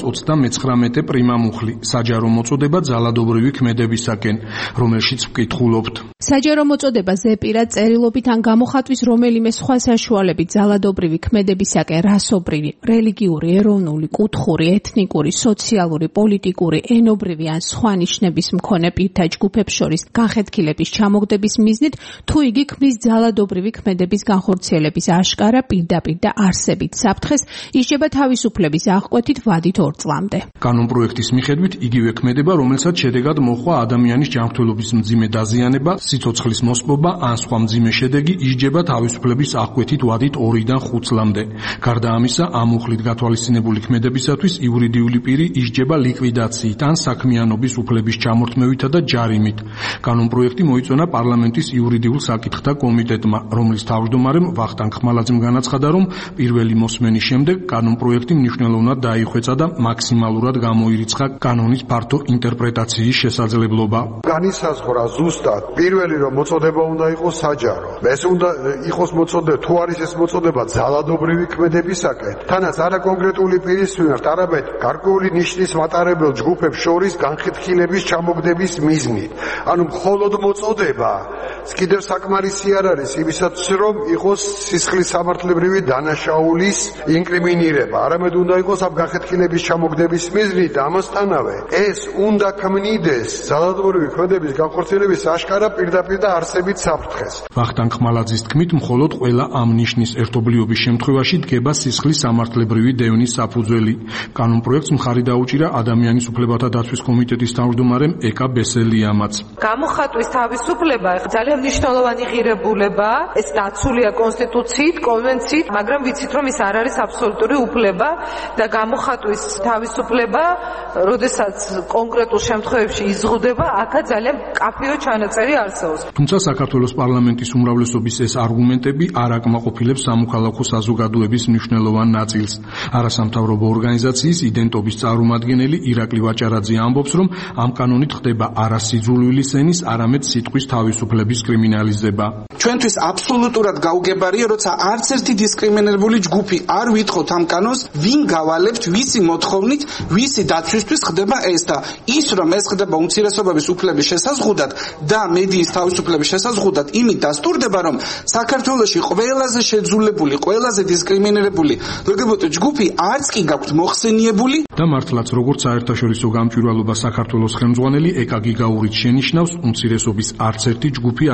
Speaker 8: 229 პრიმამუხლი საჯარო მოწოდება ძალადობრივი ქმედებისაკენ, რომელშიც ვკითხულობთ.
Speaker 18: საჯარო მოწოდება ზეპირად წერილობით ან გამოხატვის რომელიმე სხვა საშუალებით ძალადობრივი ქმედებისაკენ რასობრივი, რელიგიური, ეროვნული, კუთხური, ეთნიკური, სოციალური, პოლიტიკური, ენობრივი ან სხვა ნიშნების მქონე პირთა ჯგუფებს შორის განხეთქილების ჩამოგდების მიზნით, თუ იგი ქმნის ძალადობრივი ქმედების განხორციელების აშკარა პირდაპირ და არსებით საფრთხეს, ისჯება თავისუფლების აღკვეთით ვადით 2 წლამდე.
Speaker 8: კანონპროექტის მიხედვით იგივე ქმედება, რომელსაც შედეგად მოჰყვა ადამიანის ჯანმრთელობის მძიმე დაზიანება, სიცოცხლის მოსპობა ან სხვა მძიმე შედეგი, ისჯება თავისუფლების აღკვეთით ვადით 2-დან 5 წლამდე. გარდა ამისა, ამ მუხლით გათვალისწინებული ქმედებისათვის იურიდიული პირი ისჯება ლიკვიდაციით ან საქმიანობის უფლების ჩამორთმევითა და ჯარიმით. კანონპროექტი მოიწონა პარლამენტის იურიდიულ საკითხთა კომიტეტმა, რომლის თავმჯდომარემ ვახტანგ ხმალაძემ განაცხადა, რომ პირველი მოსმენის შემდეგ კანონპროექტი მნიშვნელოვნად დაიხვეწა და მაქსიმალურად გამოირიცხა კანონის ფართო ინტერპრეტაციის შესაძლებლობა.
Speaker 19: განისაზღვრა ზუსტად პირველი, რომ მოწოდება უნდა იყოს საჯარო. ეს უნდა იყოს მოწოდება, თუ არის ეს მოწოდება ძალადობრივი ქმედებისაკენ, თანაც არა კონკრეტული პირის მიმართ, არამედ გარკვეული ნიშნის მატარებელ ჯგუფებს შორის განხეთქილების ჩამოგდების მიზნით. ანუ მხოლოდ მოწოდება კიდევ საკმარისი არ არის იმისაც, რომ იყოს სისხლის სამართლებრივი დანაშაულის ინკრიმინირება, არამედ უნდა იყოს ამ განხეთქილების ჩამოგდების მიზნით და ამასთანავე ეს უნდა ქმნიდეს ძალადობრივი ქმედების განხორციელების აშკარა პირდაპირ და არსებით საფრთხეს.
Speaker 8: ვახტანგ ხმალაძის თქმით, მხოლოდ ყველა ამ ნიშნის ერთობლიობის შემთხვევაში დგება სისხლის სამართლებრივი დევნის საფუძველი. კანონპროექტს მხარი დაუჭირა ადამიანის უფლებათა დაცვის კომიტეტის თავმჯდომარემ ეკა ბესელიამაც.
Speaker 20: გამოხატვის თავისუფლება ძალიან მნიშვნელოვანი ღირებულება, ეს დაცულია კონსტიტუციით, კონვენციით, მაგრამ ვიცით, რომ ის არ არის აბსოლუტური უფლება და გამოხატვის თავისუფლება, როდესაც კონკრეტულ შემთხვევებში იზღუდება, აქაც ძალიან კაფეო ჩანაწერი არსებობს.
Speaker 8: თუმცა საქართველოს პარლამენტის უმრავლესობის ეს არგუმენტები არ აკმაყოფილებს სამოქალაქო საზოგადოების მნიშვნელოვან ნაწილს. არასამთავრობო ორგანიზაციის იდენტობის წარმომადგენელი ირაკლი ვაჭარაძე ამბობს, რომ ამ კანონით ხდება არა სიძულვილის ენის, არამედ სიტყვის თავისუფლების კრიმინალიზება.
Speaker 21: ჩვენთვის აბსოლუტურად გაუგებარია, როცა არც ერთი დისკრიმინირებული ჯგუფი არ ვითხოვთ ამ კანონს, ვინ გავალებთ, ვისი მოთხოვნით, ვისი დაცვისთვის ხდება ეს და ის, რომ ეს ხდება უმცირესობების უფლების შესაზღუდად და მედიის თავისუფლების შესაზღუდად, იმით დასტურდება, რომ საქართველოში ყველაზე შეძულებული, ყველაზე დისკრიმინირებული LGBT ჯგუფი არც კი გაქვთ მოხსენიებული
Speaker 8: და მართლაც როგორც საერთაშორისო გამჭვირვალობა საქართველოს ხელმძღვანელი ეკა გიგაურიც შენიშნავს, უმცირესობის არც ერთი ჯგუფი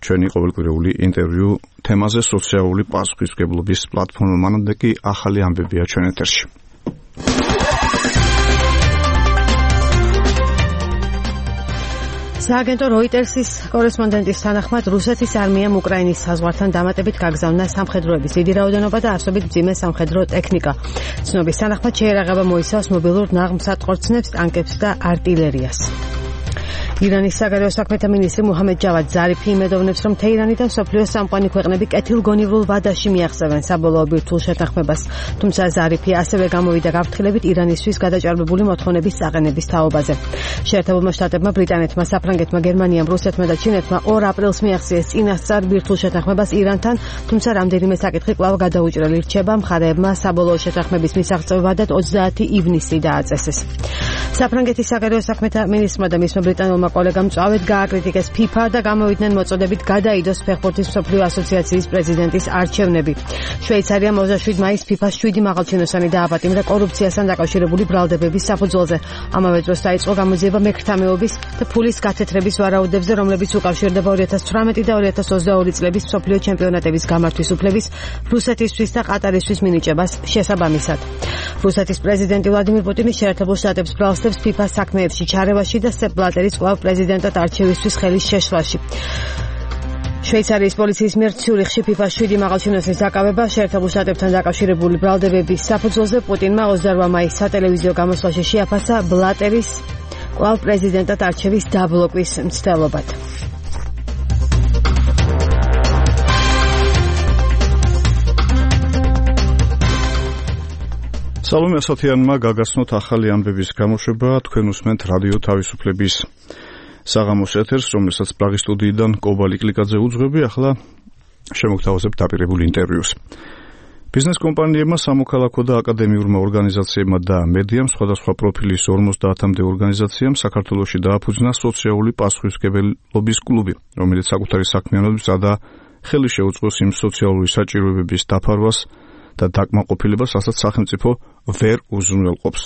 Speaker 2: ჩვენი ყოველკვირეული ინტერვიუ თემაზე სოციალური პასუხისმგებლობის პლატფორმა. მანამდე კი ახალი ამბებია ჩვენ ეთერში.
Speaker 5: სააგენტო როიტერსის კორესპონდენტის თანახმად რუსეთის არმიამ უკრაინის საზღვართან დამატებით გაგზავნა სამხედროების დიდი რაოდენობა და არსობით მძიმე სამხედრო ტექნიკა. ცნობის თანახმად შეერაღება მოიცავს მობილურ ნაღმსატყორცნებს, ტანკებს და არტილერიას. ირანის საგარეო საქმეთა მინისტრი მუჰამედ ჯავად ზარიფი იმედოვნებს, რომ თეირანი და მსოფლიოს სამყარო ქვეყნები კეთილგონივრულ ვადაში მიაღწევენ საბოლოო ბირთვულ შეთანხმებას. თუმცა ზარიფი ასევე გამოვიდა გაფრთხილებით ირანისთვის გადაჭარბებული მოთხოვნების წაყენების თაობაზე. შეერთებულმა შტატებმა, ბრიტანეთმა, საფრანგეთმა, გერმანიამ, რუსეთმა და ჩინეთმა 2 აპრილს მიაღწიეს წინასწარ ბირთვულ შეთანხმებას ირანთან, თუმცა რამდენიმე საკითხი კვლავ გადაუჭრელი რჩება. მხარეებმა საბოლოო შეთანხმების მისაღწევ ვადად 30 ივნისი დააწესეს. საფრანგეთის საგარეო საქმეთა მინისტრმა და მისმა ბრიტანულმა კოლეგამ წავედ გააკრიტიკეს FIFA და გამოვიდნენ მოწოდებით გადაიდოს ფეხბურთის მსოფლიო ასოციაციის პრეზიდენტის არჩევნები. შვეიცარიამ 27 მაისს FIFA-ს 7 მაღალჩინოსანი დააპატიმრა კორუფციასთან დაკავშირებული ბრალდებების საფუძველზე. ამავე დროს დაიწყო გამოძიება მექრთამეობის და ფულის გათეთრების ვარაუდებზე, რომლებიც უკავშირდება 2018 და 2022 წლების მსოფლიო ჩემპიონატების გამართვის უფლების რუსეთისთვის და ყატარისთვის მინიჭებას შესაბამისად. რუსეთის პრეზიდენტი ვლადიმირ პუტინი შეერთებულ შტატებს ბრალსდებს FIFA-ს საქმეებში ჩარევაში და სეპ ბლატერის კვლავ პრეზიდენტად არჩევისთვის ხელის შეშლაში. შვეიცარიის პოლიციის მიერ ციურიხში FIFA-ს 7 მაღალჩინოსნის დაკავება შეერთებულ შტატებთან დაკავშირებული ბრალდებების საფუძველზე პუტინმა 28 მაისს სატელევიზიო გამოსვლაში შეაფასა ბლატერის კვლავ პრეზიდენტად არჩევის დაბლოკვის მცდელობად.
Speaker 2: სალომე ასათიანმა გაგაცნოთ ახალი ამბების გამოშვება. თქვენ უსმენთ რადიო თავისუფლების საღამოს ეთერს, რომელსაც პრაღის სტუდიიდან კობალი კლიკაძე უძღვები. ახლა შემოგთავაზებთ დაპირებულ ინტერვიუს. ბიზნეს კომპანიებმა, სამოქალაქო და აკადემიურმა ორგანიზაციებმა და მედიამ სხვადასხვა პროფილის 50-მდე ორგანიზაციამ საქართველოში დააფუძნა სოციალური პასუხისმგებლობის კლუბი, რომელიც საკუთარი საქმიანობისა და ხელი შეუწყოს იმ სოციალური საჭიროებების დაფარვას და დაკმაყოფილებას, რასაც სახელმწიფო ვერ უზრუნველყოფს.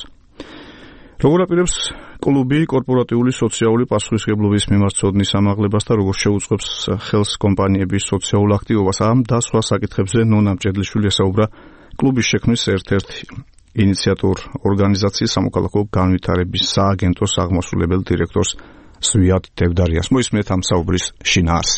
Speaker 2: როგორ აპირებს კლუბი კორპორატიული სოციალური პასუხისმგებლობის მიმართვების ამაღლებას და როგორ შეუწყობს ხელს კომპანიების სოციალურ აქტივობას? ამ და სხვა საკითხებზე ნონა მჭედლიშვილი ესაუბრა კლუბის შექმნის ერთ-ერთი ინიციატორ ორგანიზაციის სამოქალაქო განვითარების სააგენტოს აღმასრულებელ დირექტორს ზვიად დევდარიას. მოისმენთ ამ საუბრის შინაარსი.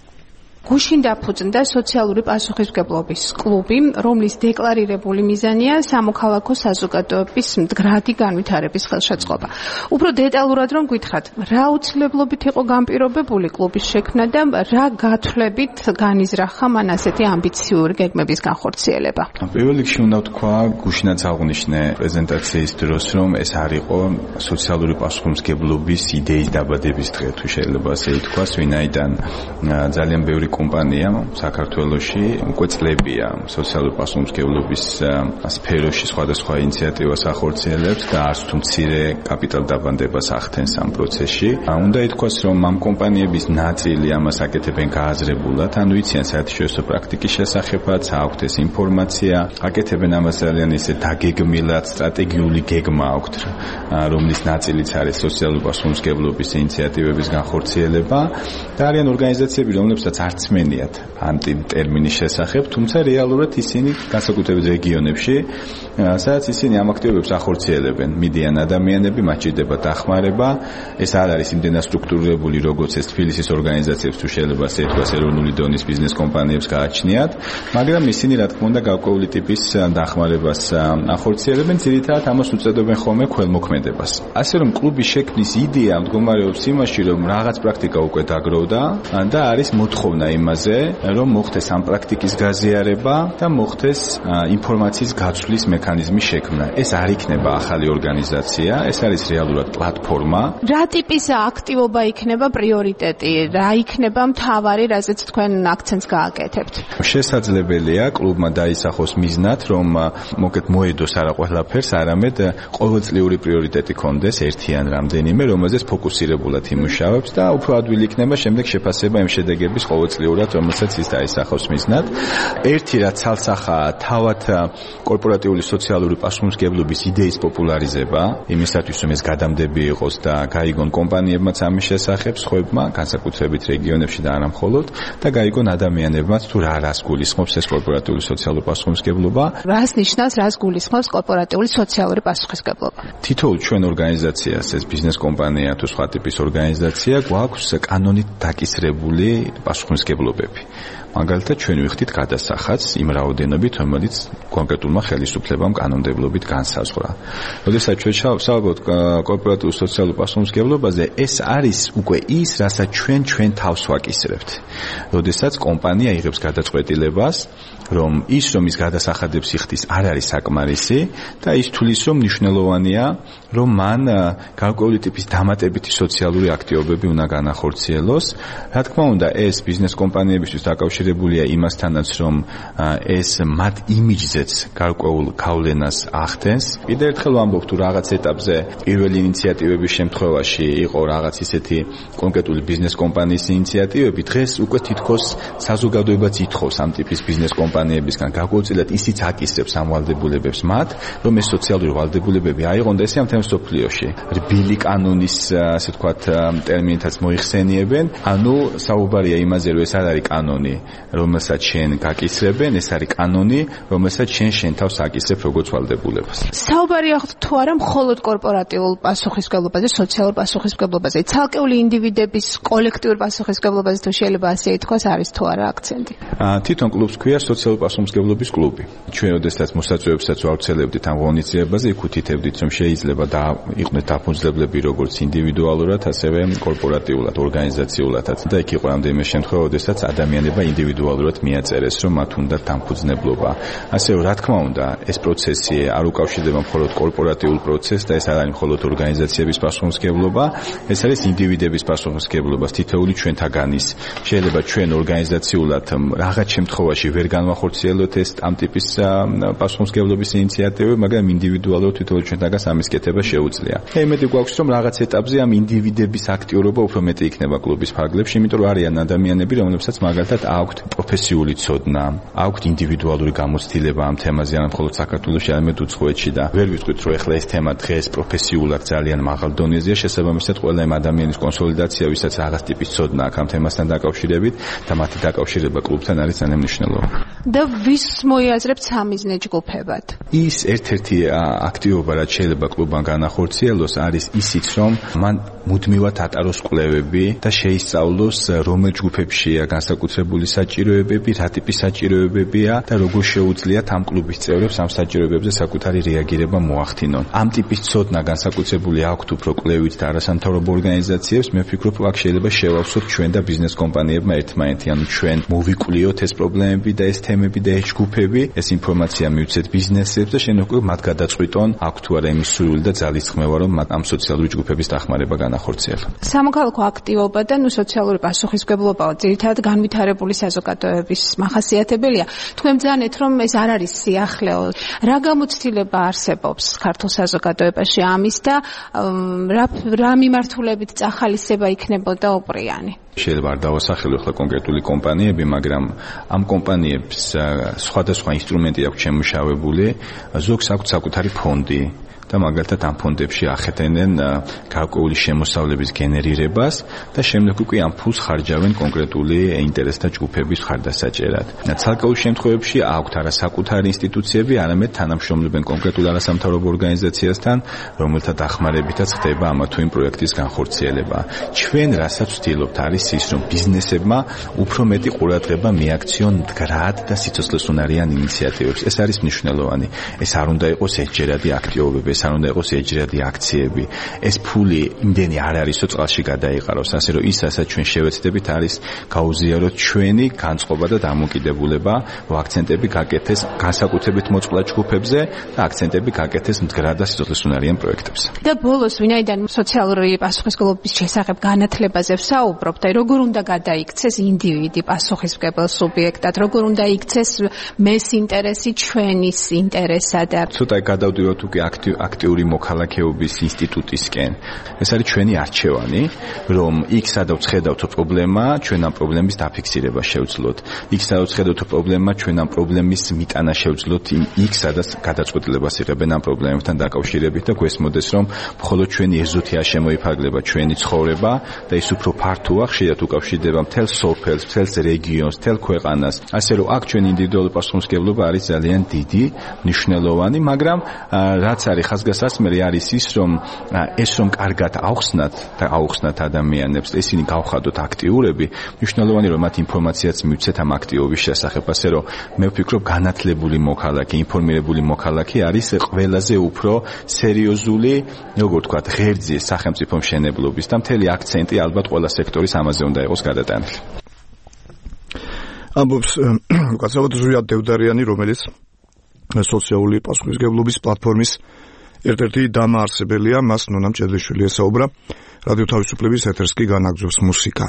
Speaker 18: გუშინ დაფუძნდა სოციალური პასუხისმგებლობის კლუბი, რომლის დეკლარირებული მიზანია სამოქალაქო საზოგადოების მდგრადი განვითარების ხელშეწყობა. უფრო დეტალურად რომ გითხრათ, რა უცვლებლობით იყო განპირობებული კლუბის შექმნა და რა გათვლებით განიზრახა მან ასეთი ამბიციური გეგმების განხორციელება?
Speaker 7: პირველ რიგში უნდა ვთქვა, გუშინაც აღვნიშნე პრეზენტაციის დროს, რომ ეს არ იყო სოციალური პასუხისმგებლობის იდეის დაბადების დღე, თუ შეიძლება ასე ითქვას, ვინაიდან ძალიან ბევრი კომპანია საქართველოში უკვე წლებია სოციალური პასუხისმგებლობის სფეროში სხვადასხვა ინიციატივას ახორციელებს და არც თუ მცირე კაპიტალ დაბანდებას ახდენს ამ პროცესში. უნდა ითქვას, რომ ამ კომპანიების ნაწილი ამას აკეთებენ გააზრებულად, ანუ იციან საერთაშორისო პრაქტიკის შესახებაც, აქვთ ეს ინფორმაცია, აკეთებენ ამას ძალიან ისე დაგეგმილად, სტრატეგიული გეგმა აქვთ, რომლის ნაწილიც არის სოციალური პასუხისმგებლობის ინიციატივების განხორციელება და არიან ორგანიზაციები, რომლებსაც არც მენიათ ამ ტერმინის შესახებ, თუმცა რეალურად ისინი განსაკუთრებით რეგიონებში, სადაც ისინი ამ აქტივობებს ახორციელებენ, მიდიან ადამიანები, მათ ჭირდება დახმარება. ეს არ არის იმდენად სტრუქტურირებული, როგორც ეს თბილისის ორგანიზაციებს თუ შეიძლება ასე ითქვას, ეროვნული დონის ბიზნეს კომპანიებს გააჩნიათ, მაგრამ ისინი რა თქმა უნდა გარკვეული ტიპის დახმარებას ახორციელებენ, ძირითადად ამას უწოდებენ ხოლმე ქველმოქმედებას. ასე რომ კლუბის შექმნის იდეა მდგომარეობს იმაში, რომ რაღაც პრაქტიკა უკვე დაგროვდა და არის მოთხოვნა იმაზე, რომ მოხდეს ამ პრაქტიკის გაზიარება და მოხდეს ინფორმაციის გაცვლის მექანიზმის შექმნა. ეს არ იქნება ახალი ორგანიზაცია, ეს არის რეალურად პლატფორმა.
Speaker 18: რა ტიპის აქტივობა იქნება პრიორიტეტი? რა იქნება მთავარი, რაზეც თქვენ აქცენტს გააკეთებთ?
Speaker 7: შესაძლებელია კლუბმა დაისახოს მიზნად, რომ მოკეთ მოედოს არა ყველაფერს, არამედ ყოველწლიური პრიორიტეტი კონდეს ერთიან რამდენიმე, რომელზეც ფოკუსირებულად იმუშავებს და უფრო ადვილი იქნება შემდეგ შეფასება იმ შედეგების ყოველწლიურად, რომელსაც ის დაისახოს მიზნად. ერთი რაც ცალსახაა თავად კორპორატიული სოციალური პასუხისმგებლობის იდეის პოპულარიზება, იმისათვის რომ ეს გადამდები იყოს და გაიგონ კომპანიებმაც ამის შესახებ, სხვებმა, განსაკუთრებით რეგიონებში და არა მხოლოდ, და გაიგონ ადამიანებმაც თუ რას გულისხმობს ეს კორპორატიული სოციალური პასუხისმგებლობა.
Speaker 18: რას ნიშნავს, რას გულისხმობს კორპორატიული სოციალური პასუხისმგებლობა?
Speaker 7: თითოეულ ჩვენ ორგანიზაციას, ეს ბიზნეს კომპანია თუ სხვა ტიპის ორგანიზაცია, გვაქვს კანონით დაკისრებული პასუხისმგებლობები. მაგალითად, ჩვენ ვიხდით გადასახადს იმ რაოდენობით, რომელიც კონკრეტულმა ხელისუფლებამ კანონმდებლობით განსაზღვრა. როდესაც ჩვენ ვსაუბრობთ კორპორატიულ სოციალურ პასუხისმგებლობაზე, ეს არის უკვე ის, რასაც ჩვენ თავს ვაკისრებთ. როდესაც კომპანია იღებს გადაწყვეტილებას, რომ ის გადასახადებს იხდის არ არის საკმარისი და ის თulis რომ მნიშვნელოვანია, რომ მან გარკვეული ტიპის დამატებითი სოციალური აქტივობები უნდა განახორციელოს. რა თქმა უნდა, ეს ბიზნეს კომპანიებისთვის დაკავშირებულია იმასთანაც, რომ ეს მათ იმიჯზეც გარკვეულ გავლენას ახდენს. კიდევ ერთხელ ვამბობ, თუ რაღაც ეტაპზე პირველი ინიციატივების შემთხვევაში იყო რაღაც ისეთი კონკრეტული ბიზნეს კომპანიის ინიციატივები, დღეს უკვე თითქოს საზოგადოებაც ითხოვს ამ ტიპის ბიზნეს კომპანიებისგან გარკვეულწილად ისიც აკისრებს ამ ვალდებულებებს მათ, რომ ეს სოციალური ვალდებულებები აიღონ და ესე ამ თემს სოფლიოში. რბილი კანონის, ასე ვთქვათ, ტერმინითაც მოიხსენიებენ, ანუ საუბარია იმაზე, რომ ეს არ არის კანონი, რომელსაც შენ გაკისრებენ, ეს არის კანონი, რომელსაც შენ თავს აკისრებ როგორც ვალდებულებას.
Speaker 18: საუბარია თუ არა მხოლოდ კორპორატიულ პასუხისმგებლობაზე, სოციალურ პასუხისმგებლობაზე, ცალკეული ინდივიდების კოლექტიურ პასუხისმგებლობაზე თუ შეიძლება ასე ითქვას, არის თუ არა აქცენტი?
Speaker 7: თვითონ კლუბს ქვია სოციალური პასუხისმგებლობის კლუბი. ჩვენ როდესაც მოსაწვევებსაც ვავრცელებდით ამ ღონისძიებაზე, იქ უთითებდით, რომ შეიძლება იყვნენ დაფუძნებლები როგორც ინდივიდუალურად, ასევე კორპორატიულად, ორგანიზაციულადაც. და იქ იყო რამდენიმე შემთხვევა, როდესაც ადამიანებმა ინდივიდუალურად მიაწერეს, რომ მათ უნდათ დამფუძნებლობა. ასე რომ, რა თქმა უნდა, ეს პროცესი არ უკავშირდება მხოლოდ კორპორატიულ პროცესს და ეს არ არის მხოლოდ ორგანიზაციების პასუხისმგებლობა, ეს არის ინდივიდების პასუხისმგებლობა, თითოეული ჩვენთაგანის. შეიძლება ჩვენ ორგანიზაციულად რაღაც შემთხვევაში ვერ განვახორციელოთ ეს ამ ტიპის პასუხისმგებლობის ინიციატივები, მაგრამ ინდივიდუალურად თითოეული ჩვენთაგანს ამის კეთება შეუძლია. და იმედი გვაქვს, რომ რაღაც ეტაპზე ამ ინდივიდების აქტიურობა უფრო მეტი იქნება კლუბის ფარგლებში, იმიტომ რომ არიან ადამიანები, რომლებსაც მაგალითად აქვთ პროფესიული ცოდნა, აქვთ ინდივიდუალური გამოცდილება ამ თემაზე, არა მხოლოდ საქართველოში, არამედ უცხოეთში და ვერ ვიტყვით, რომ ეხლა ეს თემა დღეს პროფესიულად ძალიან მაღალ დონეზეა, შესაბამისად ყველა იმ ადამიანის კონსოლიდაცია, ვისაც რაღაც ტიპის ცოდნა აქვს ამ თემასთან დაკავშირებით და მათი დაკავშირება კლუბთან არის ძალიან მნიშვნელოვანი.
Speaker 18: და ვის მოიაზრებთ სამიზნე ჯგუფებად?
Speaker 7: ის ერთ-ერთი აქტივობა, რაც შეიძლება კლუბთან განახორციელოს, არის ისიც, რომ მან მუდმივად ატაროს კვლევები და შეისწავლოს, რომელ ჯგუფებშია განსაკუთრებული საჭიროებები, რა ტიპის საჭიროებებია და როგორ შეუძლიათ ამ კლუბის წევრებს ამ საჭიროებებზე საკუთარი რეაგირება მოახდინონ. ამ ტიპის ცოდნა განსაკუთრებული აქვთ უფრო კვლევით და არასამთავრობო ორგანიზაციებს, მე ვფიქრობ, რომ აქ შეიძლება შევავსოთ ჩვენ და ბიზნეს კომპანიებმა ერთმანეთი, ანუ ჩვენ მოვიკვლიოთ ეს პრობლემები და ეს თემები და ეს ჯგუფები, ეს ინფორმაცია მივცეთ ბიზნესებს და შენ უკვე მათ გადაწყვიტონ, აქვს თუ არა იმის სურვილი და ძალისხმევა, რომ ამ სოციალური ჯგუფების დახმარება განახორციელონ.
Speaker 18: სამოქალაქო აქტივობა და სოციალური პასუხისმგებლობა ძირითადად განვითარებული საზოგადოების მახასიათებელია. თქვენ ბრძანეთ, რომ ეს არ არის სიახლეო. რა გამოცდილება არსებობს ქართულ საზოგადოებაში ამის და რა მიმართულებით წახალისება იქნებოდა ოპრიანი?
Speaker 7: შეიძლება არ დავასახელო ახლა კონკრეტული კომპანიები, მაგრამ ამ კომპანიებს სხვადასხვა ინსტრუმენტი აქვს შემუშავებული, ზოგს აქვს საკუთარი ფონდი და მაგალითად ამ ფონდებში ახდენენ გარკვეული შემოსავლების გენერირებას და შემდეგ უკვე ამ ფულს ხარჯავენ კონკრეტული ინტერესთა ჯგუფების ხარდასაჭერად. ცალკეულ შემთხვევებში აქვთ არა საკუთარი ინსტიტუციები, არამედ თანამშრომლობენ კონკრეტულ არასამთავრობო ორგანიზაციასთან, რომელთა დახმარებითაც ხდება ამა თუ იმ პროექტის განხორციელება. ჩვენ რასაც ვცდილობთ არის ის, რომ ბიზნესებმა უფრო მეტი ყურადღება მიაქციონ მდგრად და სიცოცხლესუნარიან ინიციატივებს. ეს არის მნიშვნელოვანი. ეს არ უნდა იყოს ერთჯერადი აქტივობები, ეს არ უნდა იყოს ერთჯერადი აქციები. ეს ფული იმდენი არ არისო წყალში გადაიყაროს, ასე რომ ის, რასაც ჩვენ შევეცდებით, არის გაუზიაროთ ჩვენი განწყობა და დამოკიდებულება, რომ აქცენტები გაკეთდეს განსაკუთრებით მოწყვლად ჯგუფებზე და აქცენტები გაკეთდეს მდგრად და სიცოცხლესუნარიან პროექტებზე.
Speaker 18: და ბოლოს, ვინაიდან სოციალური პასუხისმგებლობის შესახებ განათლებაზე ვსაუბრობთ, როგორ უნდა გადაიქცეს ინდივიდი პასუხისმგებელ სუბიექტად, როგორ უნდა იქცეს მეს ინტერესი ჩვენის ინტერესად.
Speaker 7: ცოტა გადავდივართ უკვე აქტიური მოქალაქეობის ინსტიტუტისკენ. ეს არის ჩვენი არჩევანი, რომ იქ სადაც ხედავთ პრობლემა, ჩვენ ამ პრობლემის დაფიქსირება შევძლოთ. იქ სადაც ხედავთ პრობლემა, ჩვენ ამ პრობლემის მიტანა შევძლოთ იქ სადაც გადაწყვეტილებას იღებენ ამ პრობლემებთან დაკავშირებით და გვესმოდეს, რომ მხოლოდ ჩვენი ეზოთი არ შემოიფარგლება ჩვენი ცხოვრება და ის უფრო ფართოა, ხშირად უკავშირდება მთელ სოფელს, მთელ რეგიონს, მთელ ქვეყანას. ასე რომ აქ ჩვენი ინდივიდუალური პასუხისმგებლობა არის ძალიან დიდი, მნიშვნელოვანი, მაგრამ რაც არის ხაზგასასმელი არის ის, რომ ეს რომ კარგად აუხსნათ ადამიანებს, ისინი გავხადოთ აქტიურები, მნიშვნელოვანი რომ მათ ინფორმაციაც მივცეთ ამ აქტიობის შესახებ, ასე რომ მე ვფიქრობ განათლებული მოქალაქე, ინფორმირებული მოქალაქე არის ყველაზე უფრო სერიოზული, როგორ ვთქვათ, ღერძი სახელმწიფო მშენებლობის და მთელი აქცენტი ალბათ ყველა სექტორის ამაზე უნდა იყოს გადატანილი.
Speaker 2: ამბობს კაცრავად ზვიად დევდარიანი, რომელიც სოციალური პასუხისმგებლობის პლატფორმის ერთ-ერთი დამაარსებელია, მას ნონა მჭედლიშვილი ესაუბრა. რადიო თავისუფლების ეთერს კი განაგზობს მუსიკა.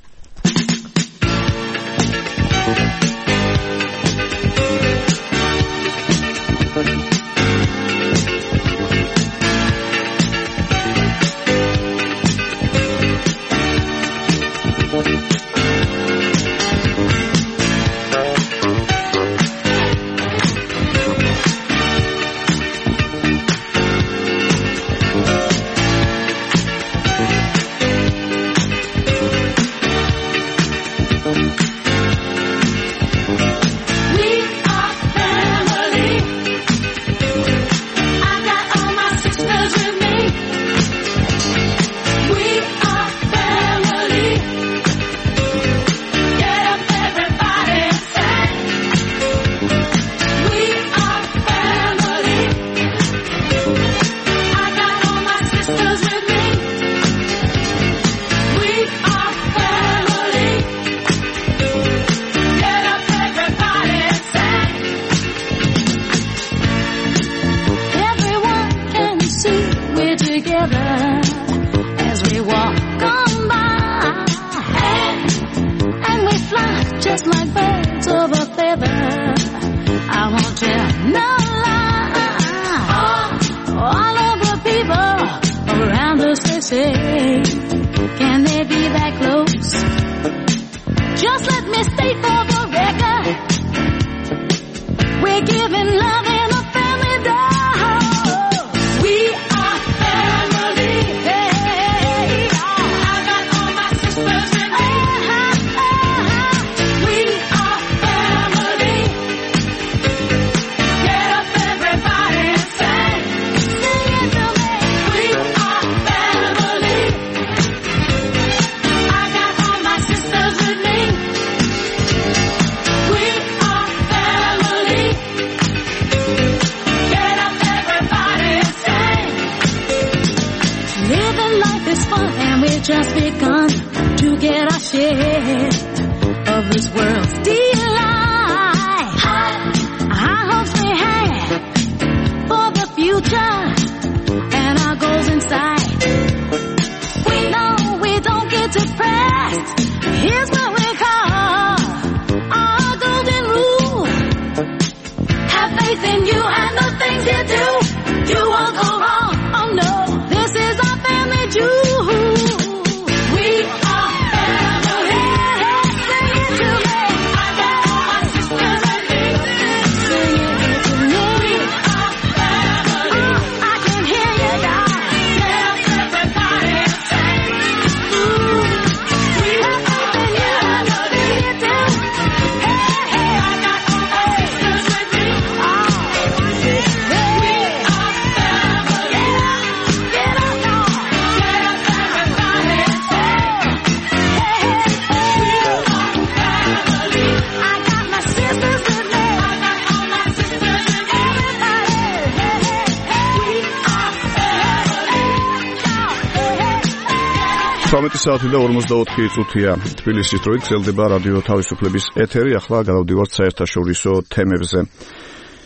Speaker 2: საათი და 44 წუთია თბილისის დროით გრძელდება რადიო თავისუფლების ეთერი. ახლა გადავდივართ საერთაშორისო თემებზე.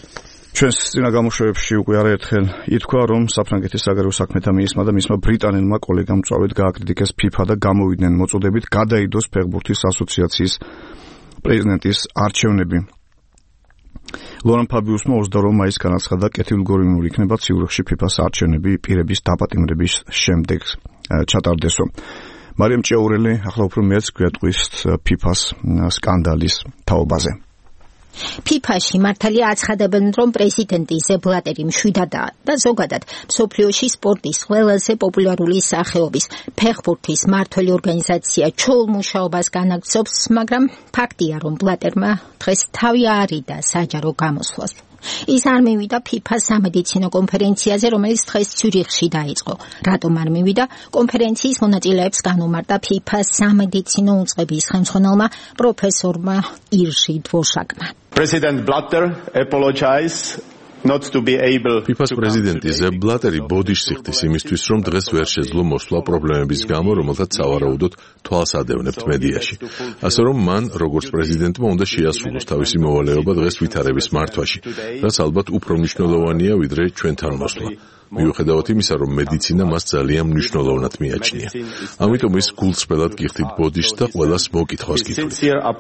Speaker 2: ჩვენს წინა გამოშვებებში უკვე არაერთხელ ითქვა, რომ საფრანგეთის საგარეო საქმეთა მინისტრმა და მისმა ბრიტანელმა კოლეგამ მწვავედ გააკრიტიკეს FIFA და გამოვიდნენ მოწოდებით გადაიდოს ფეხბურთის ასოციაციის პრეზიდენტის არჩევნები. ლორან ფაბიუსმა 28 მაისს განაცხადა, კეთილგონივრული იქნება ციურიხში FIFA-ს არჩევნები პირების დაპატიმრების შემდეგ ჩატარდესო. მარიამ ჭეურელი ახლა უფრო მეც გვეტყვის FIFA-ს სკანდალის თაობაზე.
Speaker 11: FIFA-ში მართალია აცხადებენ, რომ პრეზიდენტი სეპ ბლატერი მშვიდადაა და ზოგადად მსოფლიოში სპორტის ყველაზე პოპულარული სახეობის ფეხბურთის მმართველი ორგანიზაცია ჩოულ მუშაობას განაგრძობს, მაგრამ ფაქტია, რომ ბლატერმა დღეს თავი არიდა საჯარო გამოსვლას. ის არ მივიდა FIFA-ს სამედიცინო კონფერენციაზე, რომელიც დღეს ციურიხში დაიწყო. რატომ არ მივიდა? კონფერენციის მონაწილეებს განუმარტა FIFA-ს სამედიცინო უწყების ხელმძღვანელმა პროფესორმა ირჟი დვოშაკმა.
Speaker 22: President Blatter apologized not to be able
Speaker 1: FIFA-ს პრეზიდენტი ზეპ ბლატერი ბოდიშს იხდის იმისთვის, რომ დღეს ვერ შეძლო მოსვლა პრობლემების გამო, რომელთაც სავარაუდოდ თვალს ადევნებთ მედიაში. ასე რომ მან, როგორც პრეზიდენტმა, უნდა შეასრულოს თავისი მოვალეობა დღეს ვითარების მართვაში, რაც ალბათ უფრო მნიშვნელოვანია, ვიდრე ჩვენთან მოსვლა. მიუხედავად იმისა, რომ მედიცინა მას ძალიან მნიშვნელოვნად მიაჩნია. ამიტომ ის გულწრფელად გიხდით ბოდიშს და ყველას მოკითხვას გითხრით.